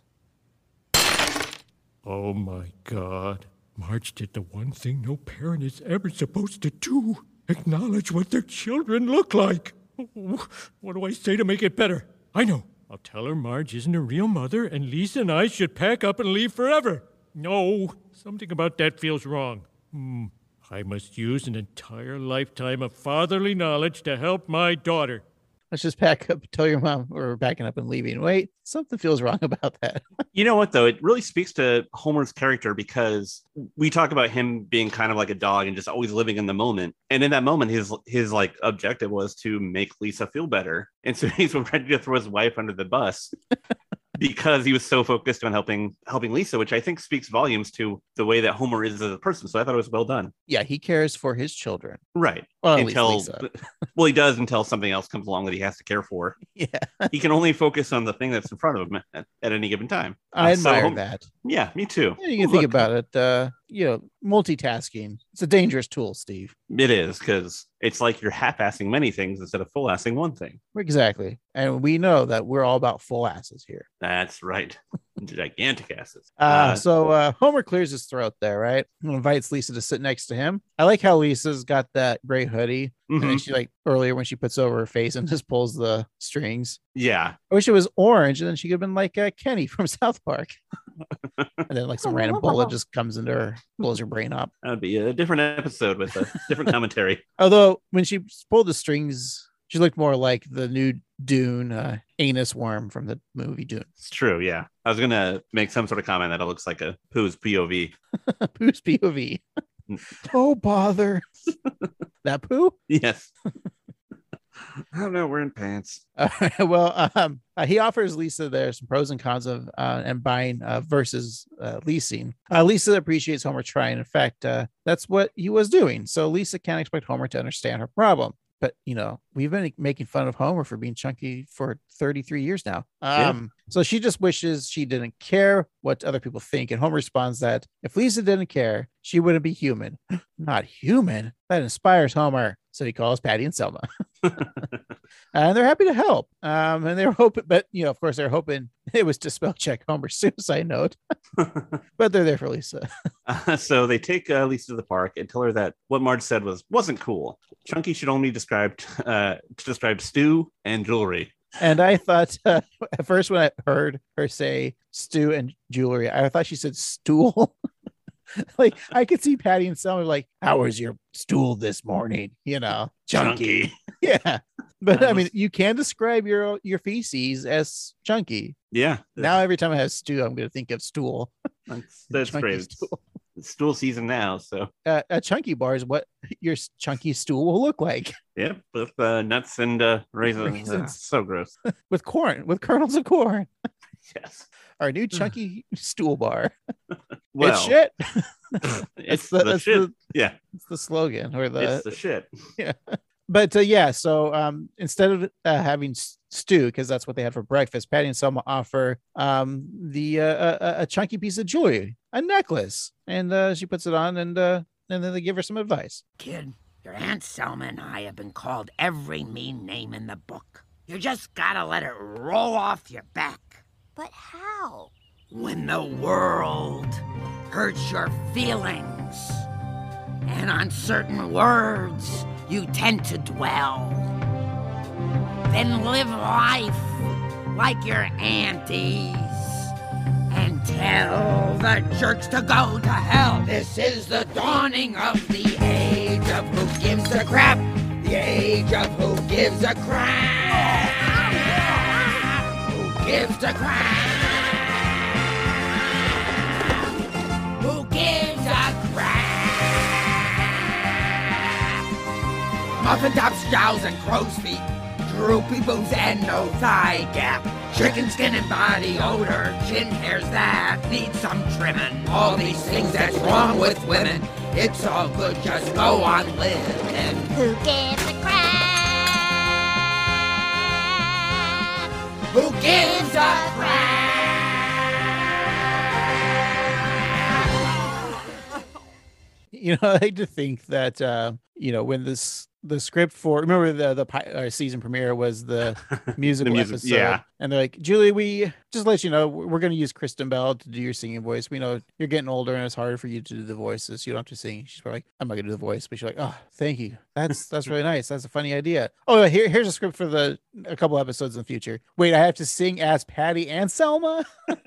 [SPEAKER 3] Oh my God. Marge did the one thing no parent is ever supposed to do. Acknowledge what their children look like. What do I say to make it better? I know. I'll tell her Marge isn't a real mother and Lisa and I should pack up and leave forever. No, something about that feels wrong. Hmm. I must use an entire lifetime of fatherly knowledge to help my daughter.
[SPEAKER 4] Let's just pack up, tell your mom we're backing up and leaving. Wait, something feels wrong about that.
[SPEAKER 1] You know what, though? It really speaks to Homer's character because we talk about him being kind of like a dog and just always living in the moment. And in that moment, his his like objective was to make Lisa feel better. And so he's ready to throw his wife under the bus because he was so focused on helping helping Lisa, which I think speaks volumes to the way that Homer is as a person. So I thought it was well done.
[SPEAKER 4] Yeah, he cares for his children.
[SPEAKER 1] Right.
[SPEAKER 4] Well, at
[SPEAKER 1] until
[SPEAKER 4] least Lisa.
[SPEAKER 1] well, he does until something else comes along that he has to care for.
[SPEAKER 4] Yeah.
[SPEAKER 1] He can only focus on the thing that's in front of him at, at any given time.
[SPEAKER 4] I
[SPEAKER 1] Uh, so
[SPEAKER 4] admire
[SPEAKER 1] Hom-
[SPEAKER 4] that.
[SPEAKER 1] Yeah, me too.
[SPEAKER 4] Yeah, you can think about it. Uh, you know, multitasking. It's a dangerous tool, Steve.
[SPEAKER 1] It is because it's like you're half-assing many things instead of full-assing one thing.
[SPEAKER 4] Exactly. And we know that we're all about full asses here.
[SPEAKER 1] That's right. Gigantic asses.
[SPEAKER 4] Uh,
[SPEAKER 1] Uh,
[SPEAKER 4] so uh, Homer clears his throat there, right? And invites Lisa to sit next to him. I like how Lisa's got that gray hoodie. And then
[SPEAKER 1] Mhm.
[SPEAKER 4] she, like, earlier when she puts over her face and just pulls the strings.
[SPEAKER 1] yeah.
[SPEAKER 4] I wish it was orange, and then she could have been like uh, Kenny from South Park. And then, like, some random bullet just comes into her, blows her brain up.
[SPEAKER 1] That would be a different episode with a different commentary.
[SPEAKER 4] Although, when she pulled the strings, she looked more like the new Dune uh, anus worm from the movie Dune.
[SPEAKER 1] It's true. Yeah. I was going to make some sort of comment that it looks like a Pooh's P O V.
[SPEAKER 4] Pooh's P O V. Oh, bother. That Pooh?
[SPEAKER 1] Yes. I don't know. We're in pants.
[SPEAKER 4] All right, well, um, uh, he offers Lisa there some pros and cons of uh, and buying uh, versus uh, leasing. Uh, Lisa appreciates Homer trying. In fact, uh, that's what he was doing. So Lisa can't expect Homer to understand her problem. But, you know, we've been making fun of Homer for being chunky for thirty-three years now. Um,
[SPEAKER 1] Yeah.
[SPEAKER 4] So she just wishes she didn't care what other people think. And Homer responds that if Lisa didn't care, she wouldn't be human. Not human. That inspires Homer. So he calls Patty and Selma. And they're happy to help. Um, and they're hoping, but, you know, of course, they're hoping it was to spell check Homer's suicide note. But they're there for Lisa.
[SPEAKER 1] Uh, so they take uh, Lisa to the park and tell her that what Marge said was wasn't cool. Chunky should only describe uh, to describe stew and jewelry.
[SPEAKER 4] And I thought uh, at first when I heard her say stew and jewelry, I thought she said stool. Like I could see Patty and Selma like, how was your stool this morning? You know, chunky.
[SPEAKER 1] Chunky.
[SPEAKER 4] Yeah. But I
[SPEAKER 1] That
[SPEAKER 4] mean,
[SPEAKER 1] was-
[SPEAKER 4] you can describe your your feces as chunky.
[SPEAKER 1] Yeah.
[SPEAKER 4] Now every time I have stew, I'm going to think of stool.
[SPEAKER 1] That's, that's
[SPEAKER 4] Chunky
[SPEAKER 1] great. It's,
[SPEAKER 4] stool.
[SPEAKER 1] it's stool season now. So,
[SPEAKER 4] Uh, a chunky bar is what your chunky stool will look like
[SPEAKER 1] yeah, with uh, nuts and uh, raisins.
[SPEAKER 4] Raisins.
[SPEAKER 1] Uh, so gross.
[SPEAKER 4] with corn, with kernels of corn.
[SPEAKER 1] Yes.
[SPEAKER 4] Our new chunky stool bar.
[SPEAKER 1] Well,
[SPEAKER 4] It's shit.
[SPEAKER 1] It's
[SPEAKER 4] the-
[SPEAKER 1] the,
[SPEAKER 4] that's
[SPEAKER 1] shit.
[SPEAKER 4] the-
[SPEAKER 1] yeah.
[SPEAKER 4] It's the slogan or the
[SPEAKER 1] It's the shit.
[SPEAKER 4] yeah. But uh, yeah, so um, instead of uh, having s- stew, because that's what they had for breakfast, Patty and Selma offer um, the uh, a, a chunky piece of jewelry, a necklace, and uh, she puts it on, and uh, and then they give her some advice.
[SPEAKER 7] Kid, your Aunt Selma and I have been called every mean name in the book.
[SPEAKER 12] You just gotta let it roll off your back.
[SPEAKER 5] But how?
[SPEAKER 12] When the world hurts your feelings, and on certain words you tend to dwell, then live life like your aunties and tell the jerks to go to hell. This is the dawning of the age of who gives a crap. The age of who gives a crap. Who gives a crap. Who gives a crap. Muffin tops, jowls, and crow's feet. Droopy boobs and no thigh gap. Chicken skin and body odor. Chin hairs that need some trimming. All these things that's wrong with women. It's all good, just go on living.
[SPEAKER 5] Who gives a crap?
[SPEAKER 12] Who gives a crap?
[SPEAKER 4] You know, I like to think that, uh, you know, when this, the script for, remember the, the pi- uh, season premiere was the musical
[SPEAKER 1] music-
[SPEAKER 4] episode.
[SPEAKER 1] yeah.
[SPEAKER 4] And they're like, Julie, we just let you know, we're going to use Kristen Bell to do your singing voice. We know you're getting older and it's harder for you to do the voices. You don't have to sing. She's probably like, I'm not going to do the voice. But she's like, oh, thank you. That's, that's really nice. That's a funny idea. Oh, here, here's a script for the, a couple episodes in the future. Wait, I have to sing as Patty and Selma?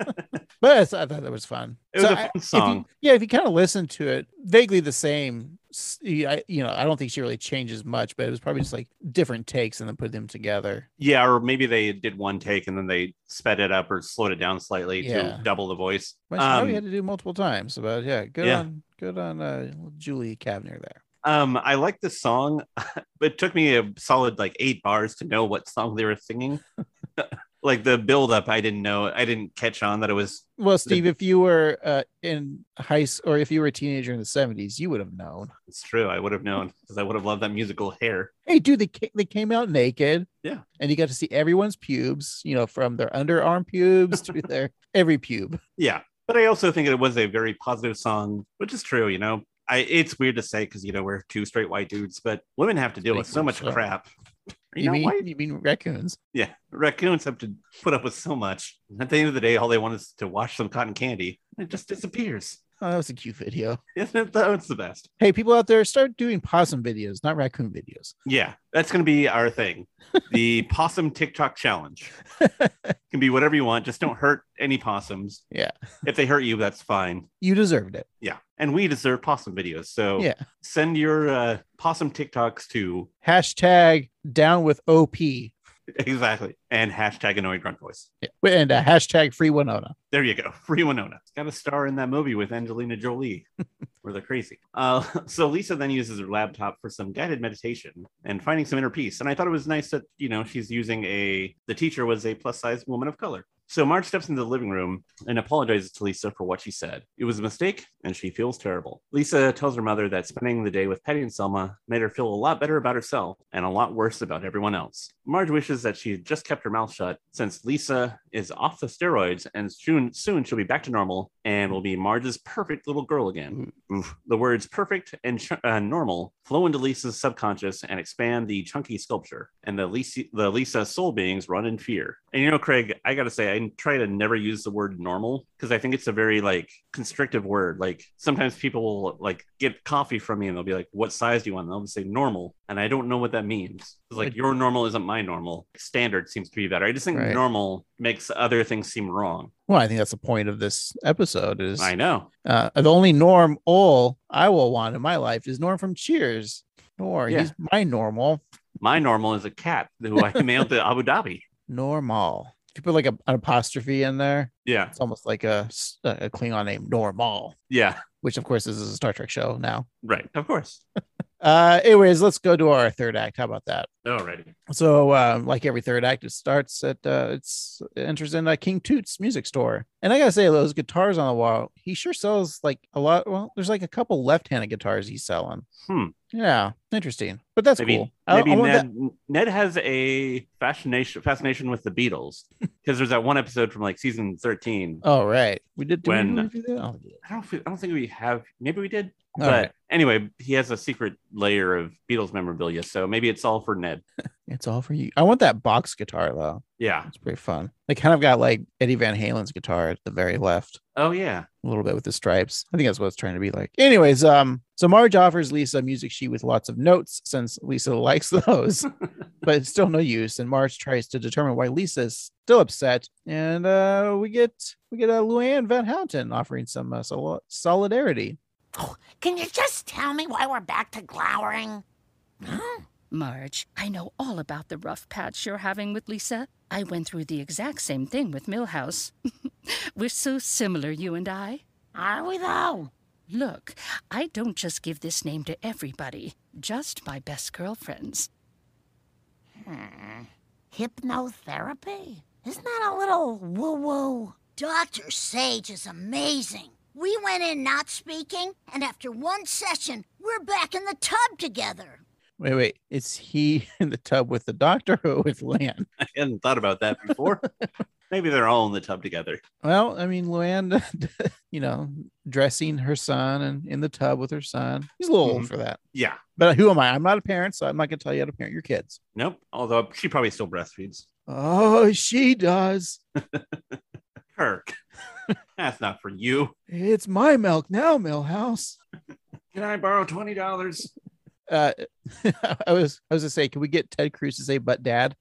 [SPEAKER 4] But it's, I thought that was fun.
[SPEAKER 1] It was
[SPEAKER 4] So
[SPEAKER 1] a fun
[SPEAKER 4] I- if
[SPEAKER 1] song.
[SPEAKER 4] you- yeah, if you kind of listen to it, vaguely the same. s- I, you know, I don't think she really changes much, but it was probably just like different takes and then put them together.
[SPEAKER 1] Yeah, or maybe they did one take and then they sped it up or slowed it down slightly
[SPEAKER 4] Yeah.
[SPEAKER 1] to double the voice.
[SPEAKER 4] But she probably
[SPEAKER 1] Um,
[SPEAKER 4] had to do multiple times. But yeah, good
[SPEAKER 1] yeah.
[SPEAKER 4] on good on uh, Julie Kavner there.
[SPEAKER 1] Um, I like this song, but it took me a solid like eight bars to know what song they were singing. Like the build up, I didn't know, I didn't catch on that it was.
[SPEAKER 4] Well, Steve, if you were uh, in high school or if you were a teenager in the seventies, you would have known.
[SPEAKER 1] It's true, I would have known because I would have loved that musical hair.
[SPEAKER 4] Hey, dude, they ca- they came out naked.
[SPEAKER 1] Yeah.
[SPEAKER 4] And you got to see everyone's pubes, you know, from their underarm pubes to their every pube.
[SPEAKER 1] Yeah, but I also think it was a very positive song, which is true. You know, I it's weird to say because you know we're two straight white dudes, but women have to deal with so much
[SPEAKER 4] Sure.
[SPEAKER 1] crap. Are
[SPEAKER 4] You,
[SPEAKER 1] not
[SPEAKER 4] mean
[SPEAKER 1] white?
[SPEAKER 4] you mean raccoons?
[SPEAKER 1] Yeah, raccoons have to put up with so much. At the end of the day, all they want is to wash some cotton candy. And it just disappears.
[SPEAKER 4] Oh, that was a cute video.
[SPEAKER 1] Isn't it? That's the best.
[SPEAKER 4] Hey, people out there, start doing possum videos, not raccoon videos.
[SPEAKER 1] Yeah, that's going to be our thing. The possum TikTok challenge. Can be whatever you want. Just don't hurt any possums.
[SPEAKER 4] Yeah.
[SPEAKER 1] If they hurt you, that's fine.
[SPEAKER 4] You deserved it.
[SPEAKER 1] Yeah. And we deserve possum videos. So
[SPEAKER 4] Yeah.
[SPEAKER 1] send your uh, possum TikToks to
[SPEAKER 4] Hashtag down with O P.
[SPEAKER 1] exactly and hashtag annoying drunk voice.
[SPEAKER 4] Yeah. And uh, hashtag free Winona.
[SPEAKER 1] There you go. Free Winona. It's got a star in that movie with Angelina Jolie where they're crazy. Uh, so Lisa then uses her laptop for some guided meditation and finding some inner peace. And I thought it was nice that, you know, she's using a, the teacher was a plus size woman of color. So Marge steps into the living room and apologizes to Lisa for what she said. It was a mistake and she feels terrible. Lisa tells her mother that spending the day with Patty and Selma made her feel a lot better about herself and a lot worse about everyone else. Marge wishes that she had just kept her mouth shut since Lisa is off the steroids and soon, soon she'll be back to normal and will be Marge's perfect little girl again. Oof. The words perfect and ch- uh, normal flow into Lisa's subconscious and expand the chunky sculpture. And the Lisa, the Lisa soul beings run in fear. And you know, Craig, I gotta say, I try to never use the word normal because I think it's a very like constrictive word. Like sometimes people will like get coffee from me and they'll be like, what size do you want? And they'll just say normal. And I don't know what that means. It's like your normal isn't my normal. Standard seems to be better. I just think
[SPEAKER 4] Right.
[SPEAKER 1] normal makes other things seem wrong.
[SPEAKER 4] Well, I think that's the point of this episode is
[SPEAKER 1] I know.
[SPEAKER 4] uh, the only Norm all I will want in my life is Norm from Cheers. Nor
[SPEAKER 1] Yeah.
[SPEAKER 4] he's my normal.
[SPEAKER 1] My normal is a cat who I mailed to Abu Dhabi.
[SPEAKER 4] Normal. If you put like a, an apostrophe in there,
[SPEAKER 1] Yeah.
[SPEAKER 4] it's almost like a, s- a Klingon name, Normal,
[SPEAKER 1] Yeah.
[SPEAKER 4] which of course is a Star Trek show now.
[SPEAKER 1] Right. Of course.
[SPEAKER 4] Uh, anyways, let's go to our third act. How about that?
[SPEAKER 1] Alrighty.
[SPEAKER 4] So, um, like every third act, it starts at uh, it's it enters in a King Toots music store, and I gotta say, those guitars on the wall, he sure sells like a lot. Well, there's like a couple left-handed guitars he's selling.
[SPEAKER 1] Hmm.
[SPEAKER 4] Yeah, interesting, but that's
[SPEAKER 1] Maybe,
[SPEAKER 4] cool. I-
[SPEAKER 1] maybe
[SPEAKER 4] I want
[SPEAKER 1] Ned, Ned has a fascination fascination with the Beatles because there's that one episode from like season thirteen.
[SPEAKER 4] that- Oh, right, we did. did we
[SPEAKER 1] When-
[SPEAKER 4] review that? Oh, yeah.
[SPEAKER 1] I don't feel, I don't think we have. Maybe we did.
[SPEAKER 4] All
[SPEAKER 1] but
[SPEAKER 4] right.
[SPEAKER 1] anyway, he has a secret layer of Beatles memorabilia, so maybe it's all for Ned.
[SPEAKER 4] It's all for you. I want that box guitar though.
[SPEAKER 1] Yeah.
[SPEAKER 4] It's pretty fun. They kind of got like Eddie Van Halen's guitar at the very left.
[SPEAKER 1] Oh yeah.
[SPEAKER 4] A little bit with the stripes. I think that's what it's trying to be like. Anyways, um, so Marge offers Lisa a music sheet with lots of notes since Lisa likes those, but it's still no use. And Marge tries to determine why Lisa is still upset. And uh, we get we get a Luann Van Houten offering some uh, sol- solidarity.
[SPEAKER 7] Oh, can you just tell me why we're back to glowering?
[SPEAKER 11] Huh? Marge, I know all about the rough patch you're having with Lisa. I went through the exact same thing with Millhouse. We're so similar, you and I.
[SPEAKER 7] Are we, though?
[SPEAKER 11] Look, I don't just give this name to everybody, just my best girlfriends.
[SPEAKER 7] Hmm. Hypnotherapy? Isn't that a little woo-woo?
[SPEAKER 6] Doctor Sage is amazing. We went in not speaking, and after one session, we're back in the tub together.
[SPEAKER 4] Wait, wait. Is he in the tub with the doctor or with Luann?
[SPEAKER 1] I hadn't thought about that before. Maybe they're all in the tub together.
[SPEAKER 4] Well, I mean, Luann, you know, dressing her son and in the tub with her son. He's a little
[SPEAKER 1] Mm-hmm.
[SPEAKER 4] old for that.
[SPEAKER 1] Yeah.
[SPEAKER 4] But who am I? I'm not a parent, so I'm not going to tell you how to parent your kids.
[SPEAKER 1] Nope. Although she probably still breastfeeds.
[SPEAKER 4] Oh, she does.
[SPEAKER 1] Kirk. That's not for you.
[SPEAKER 4] It's my milk now, Millhouse.
[SPEAKER 1] Can I borrow twenty dollars?
[SPEAKER 4] Uh, I was I was gonna say, can we get Ted Cruz to say "but Dad"?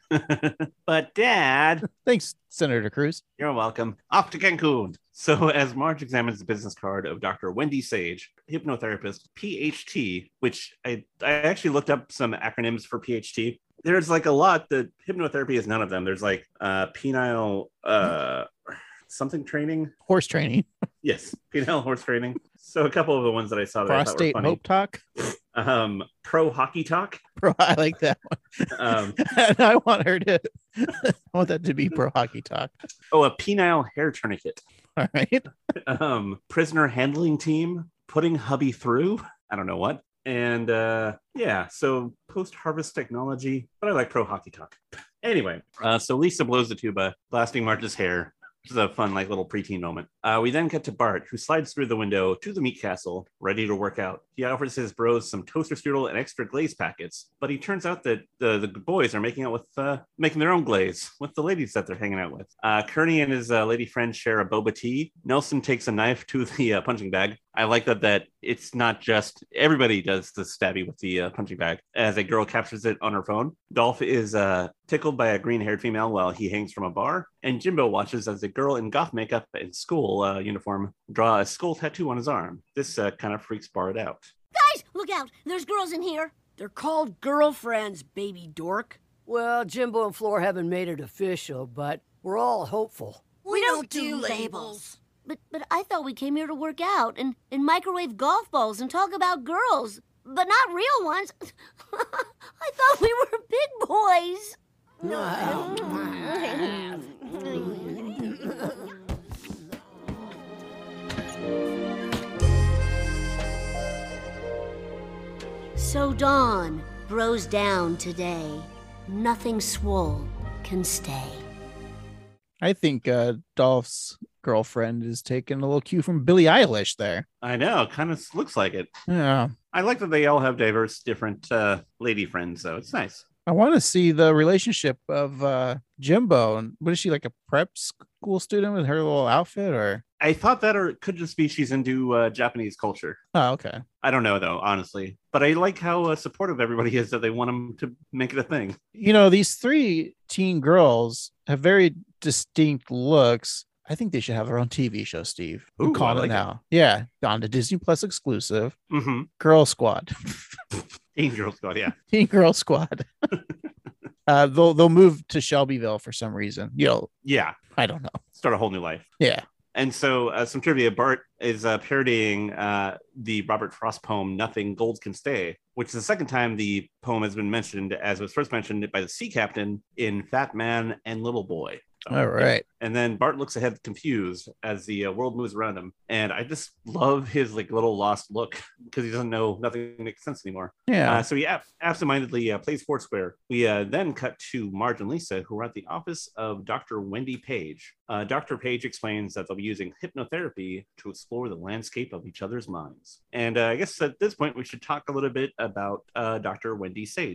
[SPEAKER 1] But Dad.
[SPEAKER 4] Thanks, Senator Cruz.
[SPEAKER 1] You're welcome. Off to Cancun. So as Marge examines the business card of Doctor Wendy Sage, hypnotherapist, P H T, which I, I actually looked up some acronyms for P H T. There's like a lot. The hypnotherapy is none of them. There's like uh, penile uh, something training.
[SPEAKER 4] Horse training.
[SPEAKER 1] Yes, penile horse training. So a couple of the ones that I saw that
[SPEAKER 4] Prostate
[SPEAKER 1] I thought were funny.
[SPEAKER 4] hope talk.
[SPEAKER 1] Um, pro hockey talk.
[SPEAKER 4] Pro, I like that one.
[SPEAKER 1] Um,
[SPEAKER 4] and I want her to. I want that to be pro hockey talk.
[SPEAKER 1] Oh, a penile hair tourniquet.
[SPEAKER 4] All right.
[SPEAKER 1] Um, prisoner handling team. Putting hubby through. I don't know what. And uh, yeah, so post-harvest technology, but I like pro hockey talk. Anyway, uh, so Lisa blows the tuba, blasting Marge's hair, which is a fun, like, little preteen moment. Uh, we then get to Bart, who slides through the window to the meat castle, ready to work out. He offers his bros some toaster strudel and extra glaze packets, but he turns out that the, the boys are making out with, uh, making their own glaze with the ladies that they're hanging out with. Uh, Kearney and his uh, lady friend share a boba tea. Nelson takes a knife to the uh, punching bag. I like that that it's not just everybody does the stabby with the uh, punching bag as a girl captures it on her phone. Dolph is uh, tickled by a green-haired female while he hangs from a bar, and Jimbo watches as a girl in goth makeup and school uh, uniform draw a skull tattoo on his arm. This uh, kind of freaks Bart out.
[SPEAKER 6] Guys, look out. There's girls in here.
[SPEAKER 13] They're called girlfriends, baby dork. Well, Jimbo and Floor haven't made it official, but we're all hopeful.
[SPEAKER 6] We, we don't, don't do labels. labels. But but I thought we came here to work out and, and microwave golf balls and talk about girls, but not real ones. I thought we were big boys. So Dawn, bros down today. Nothing swole can stay.
[SPEAKER 4] I think uh, Dolph's girlfriend is taking a little cue from Billie Eilish there.
[SPEAKER 1] I know, kind of looks like it.
[SPEAKER 4] Yeah.
[SPEAKER 1] I like that they all have diverse, different uh, lady friends, so it's nice.
[SPEAKER 4] I want to see the relationship of uh, Jimbo. And what is she, like a prep school student with her little outfit, or?
[SPEAKER 1] I thought that, or it could just be she's into uh, Japanese culture.
[SPEAKER 4] Oh, okay.
[SPEAKER 1] I don't know, though, honestly. But I like how uh, supportive everybody is that they want them to make it a thing.
[SPEAKER 4] You know, these three teen girls have very distinct looks. I think they should have their own T V show, Steve.
[SPEAKER 1] Ooh,
[SPEAKER 4] I'm calling
[SPEAKER 1] like
[SPEAKER 4] it now. It. Yeah, on the Disney Plus exclusive.
[SPEAKER 1] Mm-hmm.
[SPEAKER 4] Girl Squad.
[SPEAKER 1] Teen Girl Squad, yeah.
[SPEAKER 4] Teen Girl Squad. uh, they'll they'll move to Shelbyville for some reason. You know.
[SPEAKER 1] Yeah.
[SPEAKER 4] I don't know.
[SPEAKER 1] Start a whole new life.
[SPEAKER 4] Yeah.
[SPEAKER 1] And so uh, some trivia, Bart is uh, parodying uh, the Robert Frost poem, Nothing Gold Can Stay, which is the second time the poem has been mentioned, as was first mentioned by the sea captain in Fat Man and Little Boy.
[SPEAKER 4] All right.
[SPEAKER 1] And then Bart looks ahead confused as the uh, world moves around him. And I just love his like little lost look because he doesn't know, nothing makes sense anymore.
[SPEAKER 4] Yeah.
[SPEAKER 1] Uh, so he ab- absentmindedly uh, plays Foursquare. We uh, then cut to Marge and Lisa, who are at the office of Doctor Wendy Page. Uh, Doctor Page explains that they'll be using hypnotherapy to explore the landscape of each other's minds. And uh, I guess at this point, we should talk a little bit about uh, Doctor Wendy Sage.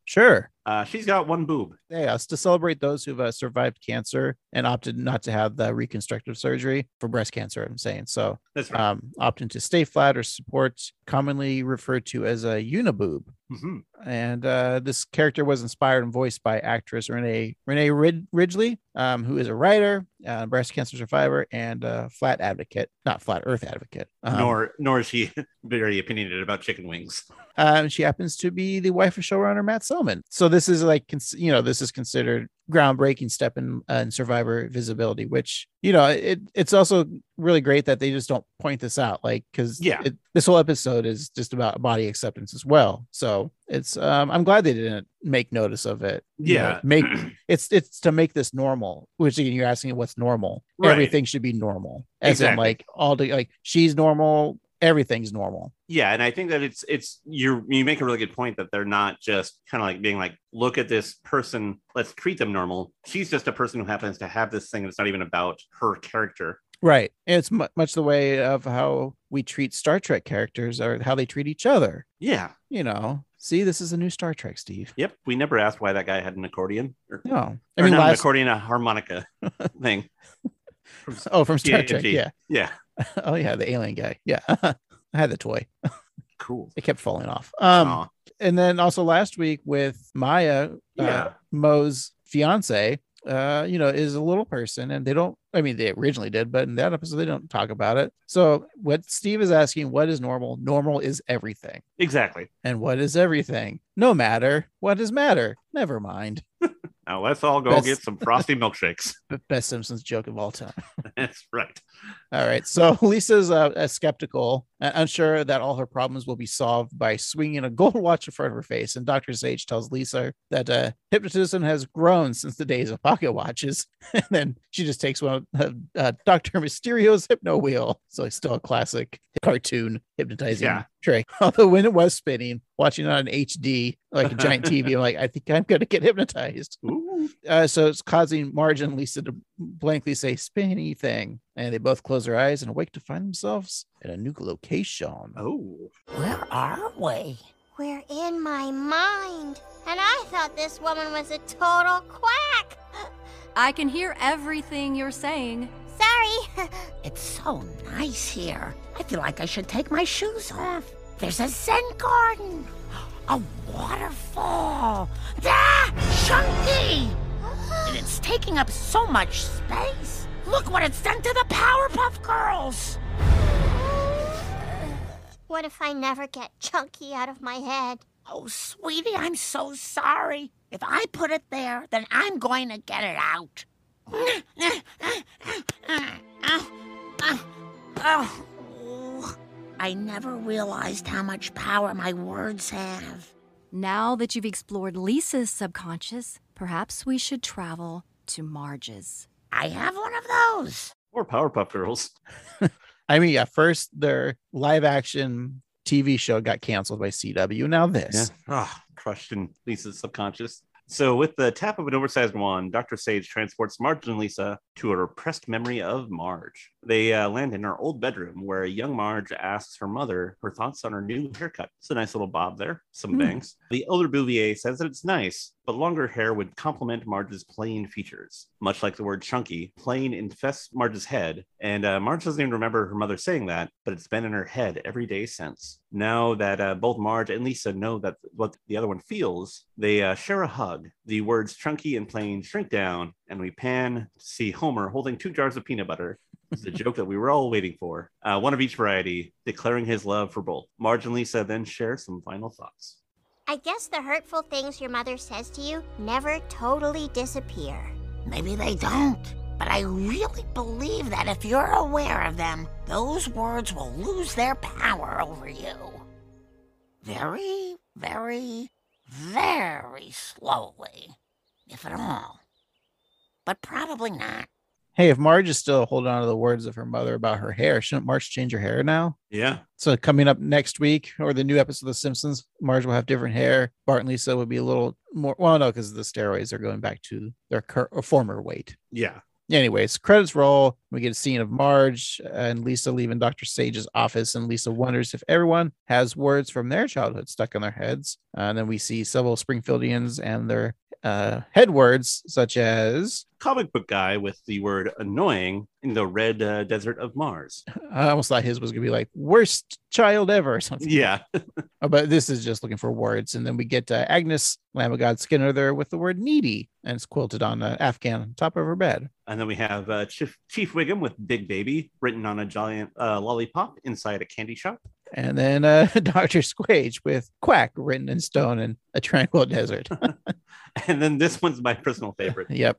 [SPEAKER 4] Sure.
[SPEAKER 1] Uh, she's got one boob.
[SPEAKER 4] Yeah, it's to celebrate those who've uh, survived cancer and opted not to have the reconstructive surgery for breast cancer. I'm saying so.
[SPEAKER 1] That's right.
[SPEAKER 4] Um, opting to stay flat or support, commonly referred to as a uniboob.
[SPEAKER 1] Mm-hmm.
[SPEAKER 4] And uh, this character was inspired and voiced by actress Renee Renee Rid- Ridgely, um, who is a writer, uh, breast cancer survivor, and a flat advocate, not flat Earth advocate. Um,
[SPEAKER 1] nor nor is she very opinionated about chicken wings.
[SPEAKER 4] Um, she happens to be the wife of showrunner Matt Selman. So this is like, you know, this is considered groundbreaking step in, uh, in survivor visibility, which, you know, it it's also really great that they just don't point this out, like, because
[SPEAKER 1] yeah,
[SPEAKER 4] it, this whole episode is just about body acceptance as well. So it's um, I'm glad they didn't make notice of it. You
[SPEAKER 1] Yeah,
[SPEAKER 4] know, make it's it's to make this normal. Which again, you're asking what's normal.
[SPEAKER 1] Right.
[SPEAKER 4] Everything should be normal, as
[SPEAKER 1] Exactly.
[SPEAKER 4] in like all the like she's normal. Everything's normal.
[SPEAKER 1] Yeah, and I think that it's it's you you make a really good point that they're not just kind of like being like, look at this person, let's treat them normal. She's just a person who happens to have this thing. It's not even about her character.
[SPEAKER 4] Right. And it's mu- much the way of how we treat Star Trek characters or how they treat each other.
[SPEAKER 1] Yeah.
[SPEAKER 4] You know, see, this is a new Star Trek, Steve.
[SPEAKER 1] Yep. We never asked why that guy had an accordion. Or,
[SPEAKER 4] No. I
[SPEAKER 1] I
[SPEAKER 4] mean,
[SPEAKER 1] mean, not an
[SPEAKER 4] last-
[SPEAKER 1] accordion, a harmonica thing.
[SPEAKER 4] Oh, from Star
[SPEAKER 1] T N G.
[SPEAKER 4] Trek. Yeah.
[SPEAKER 1] Yeah.
[SPEAKER 4] Oh, yeah. The alien guy. Yeah. I had the toy.
[SPEAKER 1] Cool.
[SPEAKER 4] It kept falling off. Um,
[SPEAKER 1] Aw.
[SPEAKER 4] and then also last week with Maya,
[SPEAKER 1] Yeah.
[SPEAKER 4] uh, Mo's fiance, uh, you know, is a little person, and they don't. I mean, they originally did, but in that episode, they don't talk about it. So, what Steve is asking, what is normal? Normal is everything.
[SPEAKER 1] Exactly.
[SPEAKER 4] And what is everything? No matter. What does matter? Never mind.
[SPEAKER 1] Now let's all go
[SPEAKER 4] Best-
[SPEAKER 1] get some frosty milkshakes.
[SPEAKER 4] The best Simpsons joke of all time.
[SPEAKER 1] That's right.
[SPEAKER 4] All right. So Lisa's uh, uh, skeptical, uh, unsure that all her problems will be solved by swinging a gold watch in front of her face. And Doctor Sage tells Lisa that uh, hypnotism has grown since the days of pocket watches. And then she just takes one of uh, uh, Doctor Mysterio's hypno wheel. So it's still a classic cartoon hypnotizing
[SPEAKER 1] Yeah.
[SPEAKER 4] trick. Although when it was spinning, watching it on H D, like a giant T V, I'm like, I think I'm going to get hypnotized. Uh, so it's causing Marge and Lisa to blankly say spinny thing. And they both close their eyes and awake to find themselves at a new location.
[SPEAKER 1] Oh.
[SPEAKER 7] Where are we?
[SPEAKER 5] We're in my mind. And I thought this woman was a total quack.
[SPEAKER 14] I can hear everything you're saying.
[SPEAKER 5] Sorry.
[SPEAKER 7] It's so nice here. I feel like I should take my shoes off. There's a Zen garden. A waterfall. Ah, Chunky! And it's taking up so much space. Look what it's done to the Powerpuff Girls.
[SPEAKER 5] What if I never get Chunky out of my head?
[SPEAKER 7] Oh, sweetie, I'm so sorry. If I put it there, then I'm going to get it out. Oh, I never realized how much power my words have.
[SPEAKER 14] Now that you've explored Lisa's subconscious, perhaps we should travel to Marge's.
[SPEAKER 7] I have one of those.
[SPEAKER 1] Or Powerpuff Girls.
[SPEAKER 4] I mean, yeah, first their live action T V show got canceled by C W. Now this.
[SPEAKER 1] Yeah. Ah, crushed in Lisa's subconscious. So with the tap of an oversized wand, Doctor Sage transports Marge and Lisa to a repressed memory of Marge. They uh, land in her old bedroom where young Marge asks her mother her thoughts on her new haircut. It's a nice little bob there, some
[SPEAKER 4] Hmm.
[SPEAKER 1] bangs. The elder Bouvier says that it's nice, but longer hair would complement Marge's plain features. Much like the word chunky, plain infests Marge's head, and uh, Marge doesn't even remember her mother saying that, but it's been in her head every day since. Now that uh, both Marge and Lisa know that what the other one feels, they uh, share a hug. The words chunky and plain shrink down, and we pan to see Homer holding two jars of peanut butter. It's the joke that we were all waiting for. Uh, one of each variety, declaring his love for both. Marge and Lisa then share some final thoughts.
[SPEAKER 5] I guess the hurtful things your mother says to you never totally disappear.
[SPEAKER 7] Maybe they don't, but I really believe that if you're aware of them, those words will lose their power over you. Very, very, very slowly, if at all. But probably not.
[SPEAKER 4] Hey, if Marge is still holding on to the words of her mother about her hair, shouldn't Marge change her hair now?
[SPEAKER 1] Yeah.
[SPEAKER 4] So coming up next week, or the new episode of The Simpsons, Marge will have different hair. Bart and Lisa would be a little more, well, no, because the steroids are going back to their cur- or former weight.
[SPEAKER 1] Yeah.
[SPEAKER 4] Anyways, credits roll. We get a scene of Marge and Lisa leaving Doctor Sage's office, and Lisa wonders if everyone has words from their childhood stuck in their heads. Uh, and then we see several Springfieldians and their uh, head words, such as
[SPEAKER 1] comic book guy with the word annoying in the red uh, desert of Mars.
[SPEAKER 4] I almost thought his was going to be like worst child ever or something.
[SPEAKER 1] Yeah.
[SPEAKER 4] Oh, but this is just looking for words. And then we get uh, Agnes, Lamb of God Skinner there with the word needy, and it's quilted on uh, Afghan on top of her bed.
[SPEAKER 1] And then we have uh, Chief, Chief Wiggum with Big Baby written on a giant uh, lollipop inside a candy shop.
[SPEAKER 4] And then uh, Doctor Squage with Quack written in stone in a tranquil desert.
[SPEAKER 1] And then this one's my personal favorite.
[SPEAKER 4] Yep.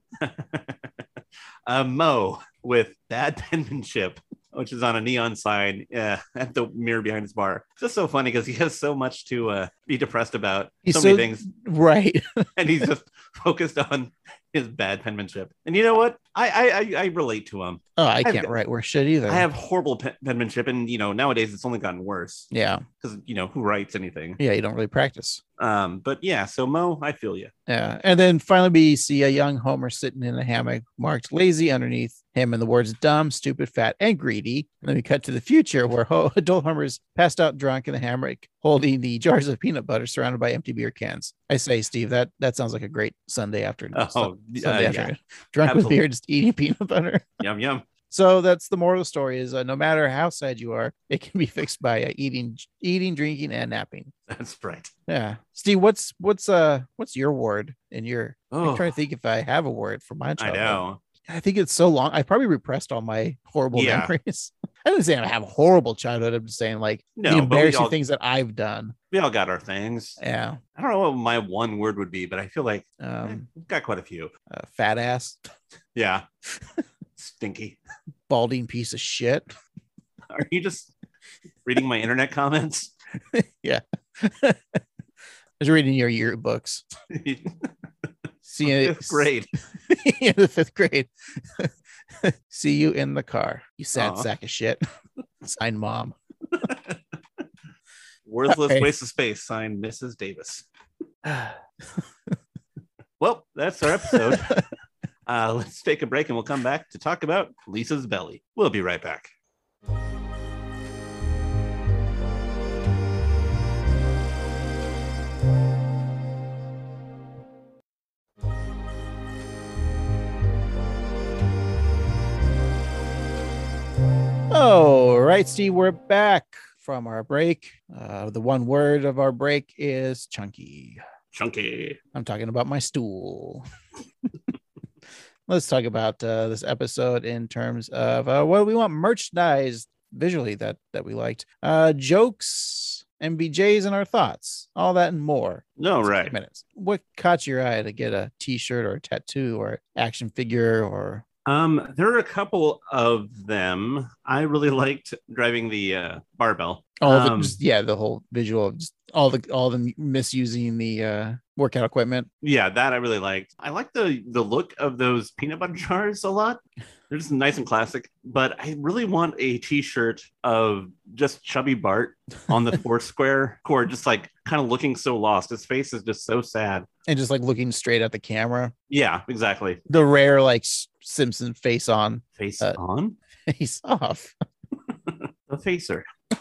[SPEAKER 1] uh, Mo with bad penmanship, which is on a neon sign uh, at the mirror behind his bar. It's just so funny because he has so much to uh, be depressed about.
[SPEAKER 4] He's
[SPEAKER 1] so,
[SPEAKER 4] so
[SPEAKER 1] many things.
[SPEAKER 4] Right.
[SPEAKER 1] And he's just focused on his bad penmanship. And you know what? I I, I, I relate to him.
[SPEAKER 4] Oh, I
[SPEAKER 1] I've
[SPEAKER 4] can't
[SPEAKER 1] got-
[SPEAKER 4] write worse shit either.
[SPEAKER 1] I have horrible pen- penmanship, and you know nowadays it's only gotten worse.
[SPEAKER 4] Yeah.
[SPEAKER 1] Because you know who writes anything.
[SPEAKER 4] Yeah, you don't really practice.
[SPEAKER 1] Um, but yeah, so Mo, I feel you.
[SPEAKER 4] Yeah. And then finally, we see a young Homer sitting in a hammock marked lazy underneath him and the words dumb, stupid, fat, and greedy. And then we cut to the future where Ho- adult Homer's passed out drunk in the hammock holding the jars of peanut butter surrounded by empty beer cans. I say, Steve, that, that sounds like a great Sunday afternoon.
[SPEAKER 1] Oh,
[SPEAKER 4] Sun-
[SPEAKER 1] uh,
[SPEAKER 4] Sunday
[SPEAKER 1] yeah.
[SPEAKER 4] afternoon. Drunk
[SPEAKER 1] Absolutely.
[SPEAKER 4] with beer, just eating peanut butter.
[SPEAKER 1] Yum yum.
[SPEAKER 4] So that's the moral of the story is uh, no matter how sad you are, it can be fixed by uh, eating, eating, drinking, and napping.
[SPEAKER 1] That's right.
[SPEAKER 4] Yeah. Steve, what's what's uh what's your word in your
[SPEAKER 1] Oh.
[SPEAKER 4] I'm trying to think if I have a word for my
[SPEAKER 1] I
[SPEAKER 4] childhood.
[SPEAKER 1] know.
[SPEAKER 4] I think it's so long. I probably repressed all my horrible
[SPEAKER 1] Yeah.
[SPEAKER 4] memories. I didn't say I have a horrible childhood. I'm just saying like
[SPEAKER 1] No,
[SPEAKER 4] the
[SPEAKER 1] but we
[SPEAKER 4] embarrassing
[SPEAKER 1] all-
[SPEAKER 4] things that I've done.
[SPEAKER 1] We all got our things.
[SPEAKER 4] Yeah.
[SPEAKER 1] I don't know what my one word would be, but I feel like eh,
[SPEAKER 4] Um,
[SPEAKER 1] we've got quite a few.
[SPEAKER 4] uh, fat ass,
[SPEAKER 1] Yeah. Stinky.
[SPEAKER 4] balding piece of shit.
[SPEAKER 1] Are you just reading my internet comments?
[SPEAKER 4] Yeah. I was reading your yearbooks. See you
[SPEAKER 1] Fifth grade.
[SPEAKER 4] in the fifth grade. See you in the car, you sad
[SPEAKER 1] Aw.
[SPEAKER 4] sack of shit. Signed mom.
[SPEAKER 1] Worthless
[SPEAKER 4] Okay.
[SPEAKER 1] waste of space, signed Missus Davis. Well, that's our episode. uh, let's take a break and we'll come back to talk about Lisa's belly. We'll be right back.
[SPEAKER 4] All right, Steve, we're back from our break. Uh, the one word of our break is chunky.
[SPEAKER 1] Chunky.
[SPEAKER 4] I'm talking about my stool. Let's talk about uh, this episode in terms of uh, what we want merchandise visually that that we liked, uh, jokes, M B Js, and our thoughts, all that and more.
[SPEAKER 1] No,
[SPEAKER 4] sixty
[SPEAKER 1] right.
[SPEAKER 4] Minutes. What caught your eye to get a T-shirt or a tattoo or action figure or?
[SPEAKER 1] Um, there are a couple of them. I really liked driving the uh, barbell.
[SPEAKER 4] All the
[SPEAKER 1] Um,
[SPEAKER 4] just, yeah, the whole visual of just all the all the misusing the uh, workout equipment.
[SPEAKER 1] Yeah, that I really liked. I like the the look of those peanut butter jars a lot. They're just nice and classic. But I really want a T-shirt of just Chubby Bart on the Foursquare cord, just like kind of looking so lost. His face is just so sad.
[SPEAKER 4] And just like looking straight at the camera.
[SPEAKER 1] Yeah, exactly.
[SPEAKER 4] The rare like S- Simpson face on,
[SPEAKER 1] Face
[SPEAKER 4] uh,
[SPEAKER 1] on,
[SPEAKER 4] face off.
[SPEAKER 1] the facer.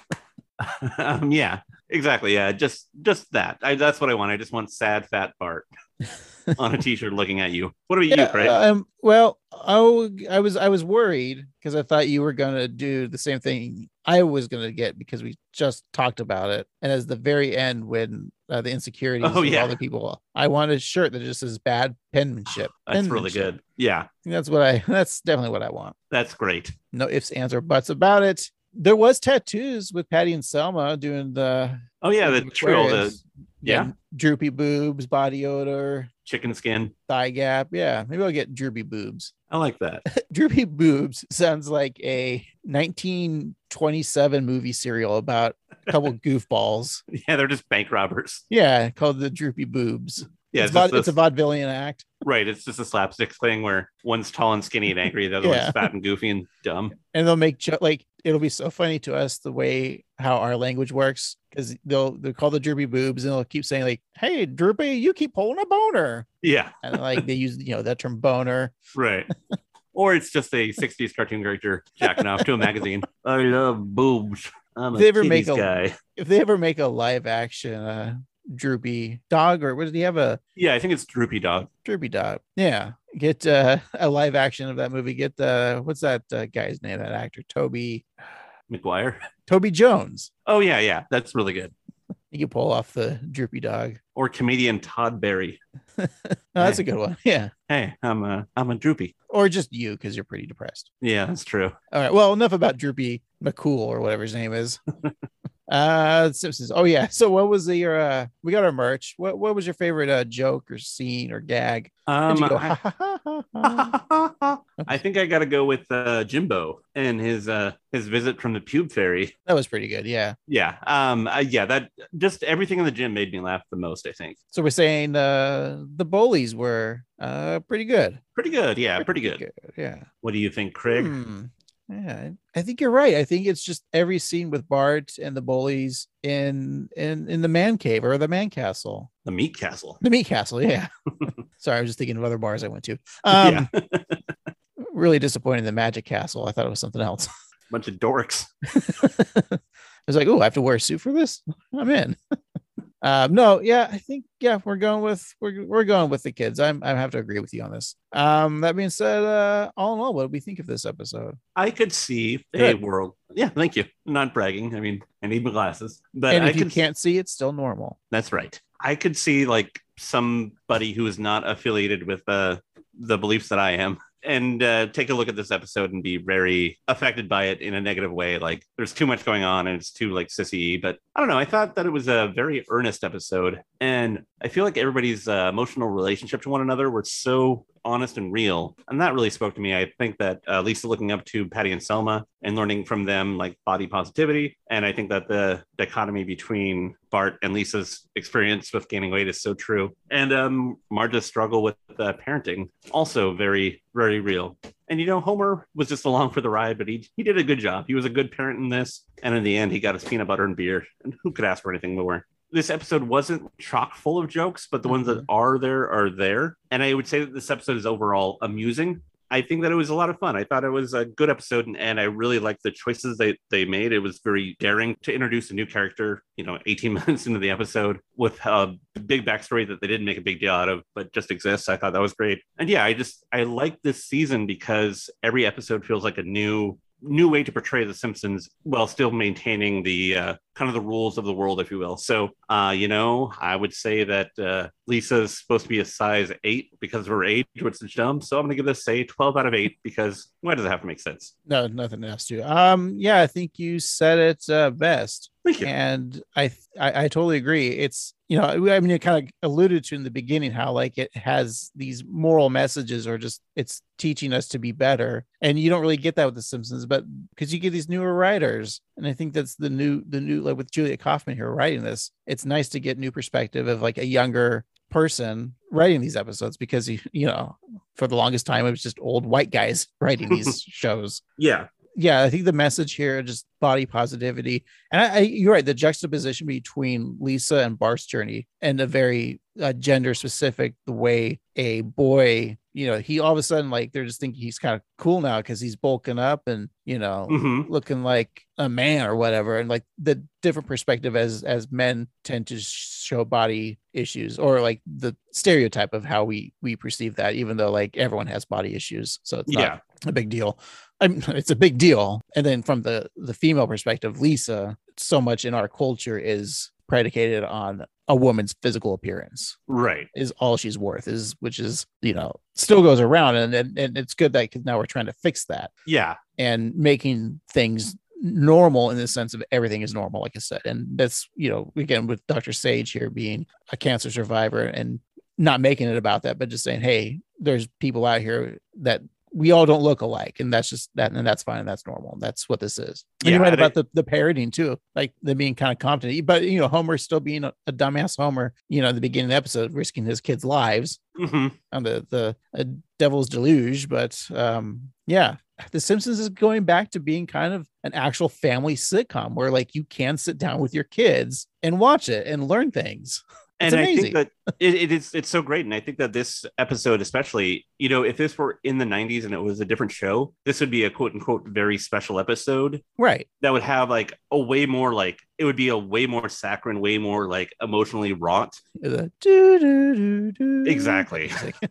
[SPEAKER 1] um, yeah, exactly. Yeah, just just that. I, that's what I want. I just want sad fat Bart on a T-shirt looking at you. What about you,
[SPEAKER 4] Yeah,
[SPEAKER 1] Craig?
[SPEAKER 4] um, well, I, I was I was worried because I thought you were gonna do the same thing I was gonna get because we just talked about it. And as the very end, when uh, the insecurities
[SPEAKER 1] Oh,
[SPEAKER 4] of
[SPEAKER 1] yeah.
[SPEAKER 4] all the people, I wanted a shirt that just says bad penmanship.
[SPEAKER 1] That's really
[SPEAKER 4] Penmanship.
[SPEAKER 1] good. Yeah,
[SPEAKER 4] That's what I. That's definitely what I want.
[SPEAKER 1] that's great.
[SPEAKER 4] No ifs, ands, or buts about it. There was tattoos with Patty and Selma doing the
[SPEAKER 1] Oh yeah, the trill, the
[SPEAKER 4] Aquarius.
[SPEAKER 1] yeah,
[SPEAKER 4] droopy boobs, body odor,
[SPEAKER 1] chicken skin.
[SPEAKER 4] thigh gap. Yeah, maybe I'll get droopy boobs.
[SPEAKER 1] I like that.
[SPEAKER 4] Droopy boobs sounds like a nineteen twenty-seven movie serial about a couple goofballs.
[SPEAKER 1] Yeah, they're just bank robbers.
[SPEAKER 4] Yeah, called the Droopy Boobs.
[SPEAKER 1] Yeah,
[SPEAKER 4] it's,
[SPEAKER 1] it's just
[SPEAKER 4] vaude- it's a
[SPEAKER 1] this-
[SPEAKER 4] vaudevillian act.
[SPEAKER 1] Right. It's just a slapstick thing where one's tall and skinny and angry, the other
[SPEAKER 4] Yeah.
[SPEAKER 1] one's fat and goofy and dumb.
[SPEAKER 4] And they'll make jo- like it'll be so funny to us the way how our language works because they'll they'll call the droopy boobs and they'll keep saying like, "Hey, droopy, you keep pulling a boner,"
[SPEAKER 1] Yeah.
[SPEAKER 4] and like they use you know that term boner.
[SPEAKER 1] Right. Or it's just a sixties cartoon character jacking off to a magazine. I love boobs. I'm a
[SPEAKER 4] If they ever
[SPEAKER 1] titties
[SPEAKER 4] make a
[SPEAKER 1] guy.
[SPEAKER 4] if they ever make a live action uh, Droopy Dog, or what did he have a
[SPEAKER 1] Yeah, I think it's Droopy Dog.
[SPEAKER 4] Droopy Dog? Yeah, get uh, a live action of that movie. Get uh, what's that uh, guy's name? That actor, Toby
[SPEAKER 1] McGuire.
[SPEAKER 4] Toby Jones.
[SPEAKER 1] Oh yeah, yeah, that's really good.
[SPEAKER 4] You can pull off the Droopy Dog.
[SPEAKER 1] Or comedian Todd Barry.
[SPEAKER 4] No, that's
[SPEAKER 1] Hey.
[SPEAKER 4] a good one. Yeah,
[SPEAKER 1] Hey, I'm a I'm a Droopy.
[SPEAKER 4] or just you because you're pretty depressed.
[SPEAKER 1] Yeah, that's true.
[SPEAKER 4] All right. Well, enough about Droopy McCool or whatever his name is. uh Simpsons. Oh yeah. So what was the your uh we got our merch. What what was your favorite uh joke or scene or gag?
[SPEAKER 1] Um,
[SPEAKER 4] Did you go,
[SPEAKER 1] I-
[SPEAKER 4] "Ha, ha, ha, ha, ha"?
[SPEAKER 1] I think I got to go with uh, Jimbo and his uh, his visit from the pube fairy.
[SPEAKER 4] That was pretty good. Yeah.
[SPEAKER 1] Yeah, um, uh, yeah, that just everything in the gym made me laugh the most. I think
[SPEAKER 4] So we're saying uh the bullies were uh pretty good.
[SPEAKER 1] pretty good. Yeah, pretty good.
[SPEAKER 4] Yeah.
[SPEAKER 1] What do you think, Craig?
[SPEAKER 4] Hmm. Yeah, I think you're right. I think it's just every scene with Bart and the bullies in in in the man cave or the man castle.
[SPEAKER 1] The meat castle.
[SPEAKER 4] The meat castle, yeah. Sorry, I was just thinking of other bars I went to. Um
[SPEAKER 1] Yeah.
[SPEAKER 4] really disappointed in the Magic Castle. I thought it was something else.
[SPEAKER 1] Bunch of dorks.
[SPEAKER 4] I was like, oh, I have to wear a suit for this? I'm in. um, no, yeah, I think yeah, we're going with we're we're going with the kids. I'm I have to agree with you on this. Um, that being said, uh, all in all, what do we think of this episode?
[SPEAKER 1] I could see a
[SPEAKER 4] Good.
[SPEAKER 1] world. Yeah, thank you. Not bragging. I mean, I need my glasses, but
[SPEAKER 4] and
[SPEAKER 1] I
[SPEAKER 4] if you
[SPEAKER 1] could.
[SPEAKER 4] can't see, it's still normal.
[SPEAKER 1] That's right. I could see like somebody who is not affiliated with uh, the beliefs that I am, and uh, take a look at this episode and be very affected by it in a negative way. Like there's too much going on and it's too like sissy. But I don't know. I thought that it was a very earnest episode, and I feel like everybody's uh, emotional relationship to one another were so honest and real, and that really spoke to me. I think that uh, Lisa looking up to Patty and Selma and learning from them like body positivity, and I think that the dichotomy between Bart and Lisa's experience with gaining weight is so true, and um, Marge's struggle with uh, parenting also very very real. And you know, Homer was just along for the ride, but he he did a good job. He was a good parent in this, and in the end, he got his peanut butter and beer. And who could ask for anything more? This episode wasn't chock full of jokes, but the ones that are there are there. And I would say that this episode is overall amusing. I think that it was a lot of fun. I thought it was a good episode, and, and I really liked the choices they, they made. It was very daring to introduce a new character, you know, eighteen minutes into the episode with a big backstory that they didn't make a big deal out of, but just exists. I thought that was great. And yeah, I just, I like this season because every episode feels like a new new way to portray the Simpsons while still maintaining the uh, kind of the rules of the world, if you will. So, uh, you know, I would say that uh, Lisa's supposed to be a size eight because of her age, which is dumb. So I'm going to give this a twelve out of eight because why does it have to make sense?
[SPEAKER 4] No, nothing else to. Um, yeah, I think you said it uh, best.
[SPEAKER 1] Thank you.
[SPEAKER 4] And I, I, I totally agree. It's, you know, I mean, you kind of alluded to in the beginning how like it has these moral messages, or just it's teaching us to be better. And you don't really get that with The Simpsons, but because you get these newer writers, and I think that's the new, the new, like with Julia Kaufman here writing this, it's nice to get new perspective of like a younger person writing these episodes, because you, you know, for the longest time it was just old white guys writing these shows.
[SPEAKER 1] Yeah.
[SPEAKER 4] Yeah, I think the message here, just body positivity. And I, I, you're right, the juxtaposition between Lisa and Bart's journey, and a very uh, gender specific, the way a boy, you know, he all of a sudden, like, they're just thinking he's kind of cool now because he's bulking up and, you know,
[SPEAKER 1] Mhm.
[SPEAKER 4] looking like a man or whatever. And like the different perspective as as men tend to show body issues, or like the stereotype of how we we perceive that, even though like everyone has body issues. So it's not
[SPEAKER 1] Yeah.
[SPEAKER 4] a big deal. I mean, it's a big deal. And then from the the female perspective, Lisa, so much in our culture is predicated on a woman's physical appearance,
[SPEAKER 1] Right.
[SPEAKER 4] is all she's worth, is which is, you know, still goes around. And and, and it's good that, because now we're trying to fix that
[SPEAKER 1] Yeah.
[SPEAKER 4] and making things normal in the sense of everything is normal, like I said. And that's, you know, again with Doctor Sage here being a cancer survivor and not making it about that, but just saying, hey, there's people out here that we all don't look alike, and that's just that, and that's fine, and that's normal. That's what this is. And
[SPEAKER 1] Yeah,
[SPEAKER 4] you're right
[SPEAKER 1] and
[SPEAKER 4] about
[SPEAKER 1] I-
[SPEAKER 4] the, the parroting too, like them being kind of competent, but you know, Homer still being a, a dumbass Homer, you know, at the beginning of the episode, risking his kids' lives
[SPEAKER 1] Mhm.
[SPEAKER 4] on the the uh, devil's deluge. But um yeah, The Simpsons is going back to being kind of an actual family sitcom where like you can sit down with your kids and watch it and learn things. It's
[SPEAKER 1] And I
[SPEAKER 4] amazing.
[SPEAKER 1] think that it, it is it's so great, and I think that this episode, especially, you know, if this were in the nineties and it was a different show, this would be a quote unquote very special episode,
[SPEAKER 4] right?
[SPEAKER 1] That would have like a way more like it would be a way more saccharine, way more like emotionally wrought.
[SPEAKER 4] The doo, doo, doo, doo.
[SPEAKER 1] Exactly.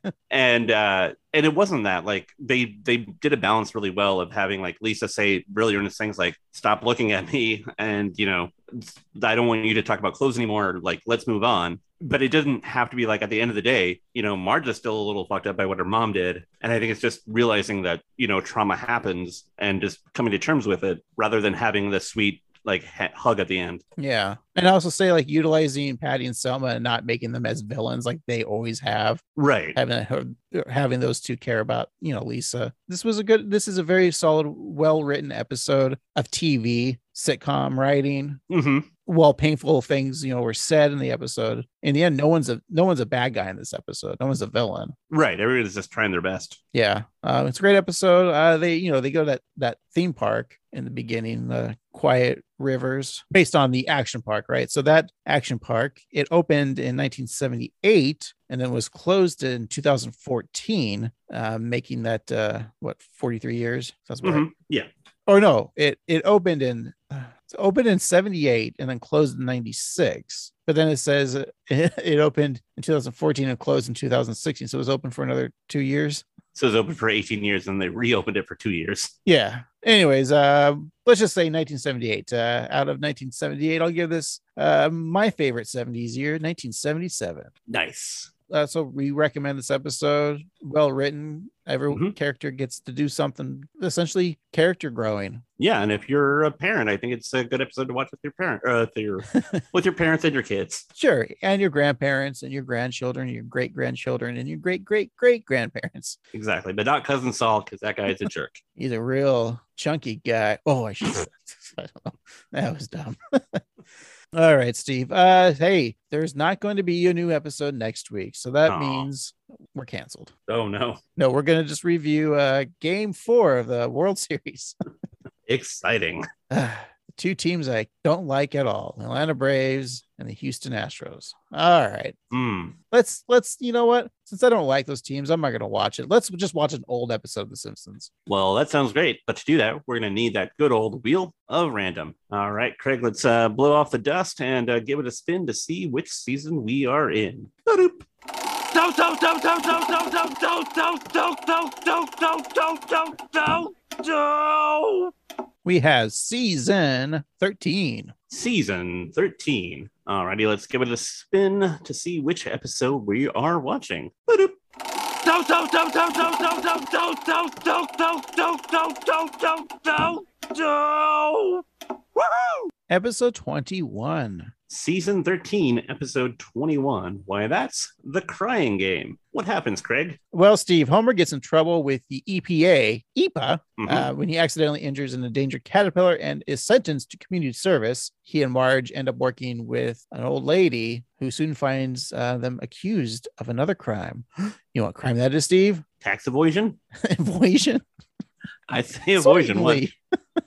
[SPEAKER 1] and uh and it wasn't that. Like they they did a balance really well of having like Lisa say really earnest things like, stop looking at me, and you know, I don't want you to talk about clothes anymore, like let's move on. But it doesn't have to be like, at the end of the day, you know, Marge is still a little fucked up by what her mom did. And I think it's just realizing that, you know, trauma happens and just coming to terms with it rather than having the sweet like ha- hug at the end.
[SPEAKER 4] Yeah. And I also say like utilizing Patty and Selma and not making them as villains like they always have.
[SPEAKER 1] Right.
[SPEAKER 4] Having having those two care about, you know, Lisa. This was a good, this is a very solid, well-written episode of T V sitcom writing.
[SPEAKER 1] Mm-hmm.
[SPEAKER 4] While painful things, you know, were said in the episode, in the end, no one's a no one's a bad guy in this episode. No one's a villain.
[SPEAKER 1] Right. Everybody's just trying their best.
[SPEAKER 4] Yeah. Uh, it's a great episode. Uh, they, you know, they go to that that theme park in the beginning, the Quiet Rivers, based on the action park, right? So that action park, it opened in nineteen seventy-eight and then was closed in two thousand fourteen, uh, making that uh, what forty-three years. That's right.
[SPEAKER 1] Mm-hmm. Yeah.
[SPEAKER 4] Or no, it it opened in uh, it opened in seventy-eight and then closed in ninety-six. But then it says it, it opened in two thousand fourteen and closed in two thousand sixteen. So it was open for another two years.
[SPEAKER 1] So it was open for eighteen years and they reopened it for two years.
[SPEAKER 4] Yeah. Anyways, uh, let's just say nineteen seventy-eight. Uh, out of nineteen seventy-eight, I'll give this uh, my favorite seventies year, nineteen seventy-seven.
[SPEAKER 1] Nice.
[SPEAKER 4] Uh, so we recommend this episode. Well written. Every
[SPEAKER 1] Mm-hmm.
[SPEAKER 4] character gets to do something, essentially character growing.
[SPEAKER 1] Yeah, and if you're a parent, I think it's a good episode to watch with your parent, uh, with your with your parents and your kids.
[SPEAKER 4] Sure, and your grandparents and your grandchildren, and your great grandchildren, and your great great great grandparents.
[SPEAKER 1] Exactly, but not cousin Saul, because that guy is a jerk.
[SPEAKER 4] He's a real chunky guy. Oh, I should. I don't know. That was dumb. All right, Steve. Uh, hey, there's not going to be a new episode next week, so that
[SPEAKER 1] Aww.
[SPEAKER 4] means we're canceled.
[SPEAKER 1] Oh no,
[SPEAKER 4] no, we're going to just review uh, Game Four of the World Series.
[SPEAKER 1] Exciting.
[SPEAKER 4] Uh, two teams I don't like at all: the Atlanta Braves and the Houston Astros. All right,
[SPEAKER 1] mm.
[SPEAKER 4] let's let's. You know what? Since I don't like those teams, I'm not going to watch it. Let's just watch an old episode of The Simpsons.
[SPEAKER 1] Well, that sounds great. But to do that, we're going to need that good old wheel of random. All right, Craig, let's uh, blow off the dust and uh, give it a spin to see which season we are in. Ba-doop.
[SPEAKER 2] Don't, don't, don't, don't, don't, don't, don't, don't, don't, don't, don't, don't, don't, don't, don't, don't, don't.
[SPEAKER 4] We have season thirteen.
[SPEAKER 1] Season thirteen. Alrighty, let's give it a spin to see which episode we are watching. Ba-doop.
[SPEAKER 2] Don't, don't, don't, don't, don't, don't, don't, don't, don't, don't, don't, don't, don't, don't, don't, don't, don't. Woohoo!
[SPEAKER 4] Episode twenty-one.
[SPEAKER 1] Season thirteen, episode twenty-one. Why, that's The Crying Game. What happens, Craig?
[SPEAKER 4] Well, Steve, Homer gets in trouble with the E P A, E P A,
[SPEAKER 1] Mhm.
[SPEAKER 4] uh, when he accidentally injures an endangered caterpillar and is sentenced to community service. He and Marge end up working with an old lady who soon finds uh, them accused of another crime. You know what crime that is, Steve?
[SPEAKER 1] Tax evasion?
[SPEAKER 4] Evasion?
[SPEAKER 1] I say evasion. What?
[SPEAKER 4] Certainly.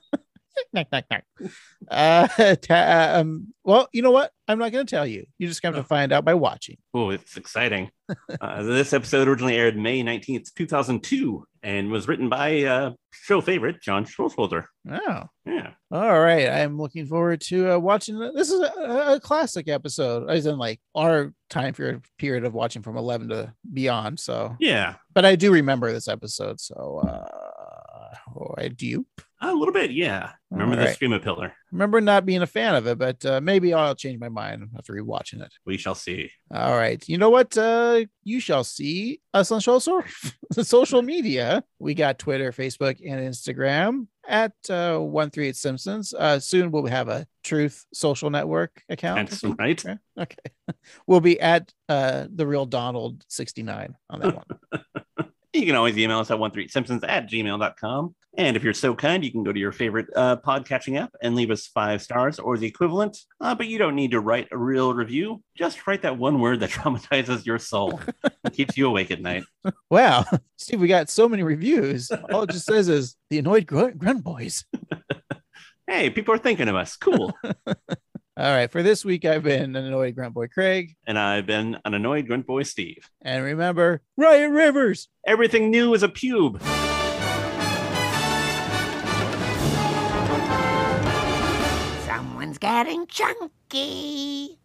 [SPEAKER 4] Knock, knock, knock. Uh, ta- um, well, you know what? I'm not going to tell you. You just have to find out by watching.
[SPEAKER 1] Oh, it's exciting. uh, this episode originally aired May nineteenth, two thousand two, and was written by uh, show favorite John Schwartzwelder.
[SPEAKER 4] Oh,
[SPEAKER 1] yeah.
[SPEAKER 4] All right. I'm looking forward to uh, watching. This is a, a classic episode, as in like our time period period of watching from eleven to beyond. So
[SPEAKER 1] Yeah.
[SPEAKER 4] but I do remember this episode. So uh, oh, I do.
[SPEAKER 1] A little bit, yeah. Remember
[SPEAKER 4] All
[SPEAKER 1] the
[SPEAKER 4] right.
[SPEAKER 1] Screamer Pillar.
[SPEAKER 4] Remember not being a fan of it, but uh, maybe I'll change my mind after rewatching it.
[SPEAKER 1] We shall see.
[SPEAKER 4] All right. You know what? Uh, you shall see us on social, social media. We got Twitter, Facebook, and Instagram at uh, one three eight Simpsons. Uh, soon we'll have a Truth Social Network account.
[SPEAKER 1] That's right.
[SPEAKER 4] Yeah, okay. We'll be at uh, The Real Donald sixty-nine on that one.
[SPEAKER 1] You can always email us at one three eight simpsons at gmail dot com. And if you're so kind, you can go to your favorite uh, podcatching app and leave us five stars or the equivalent. Uh, but you don't need to write a real review. Just write that one word that traumatizes your soul and keeps you awake at night.
[SPEAKER 4] Wow. Steve, we got so many reviews. All it just says is the annoyed grunt, grunt boys.
[SPEAKER 1] Hey, people are thinking of us. Cool.
[SPEAKER 4] All right. For this week, I've been an annoyed grunt boy Craig.
[SPEAKER 1] And I've been an annoyed grunt boy Steve.
[SPEAKER 4] And remember, Riot Rivers.
[SPEAKER 1] Everything new is a pube.
[SPEAKER 7] Someone's getting chunky.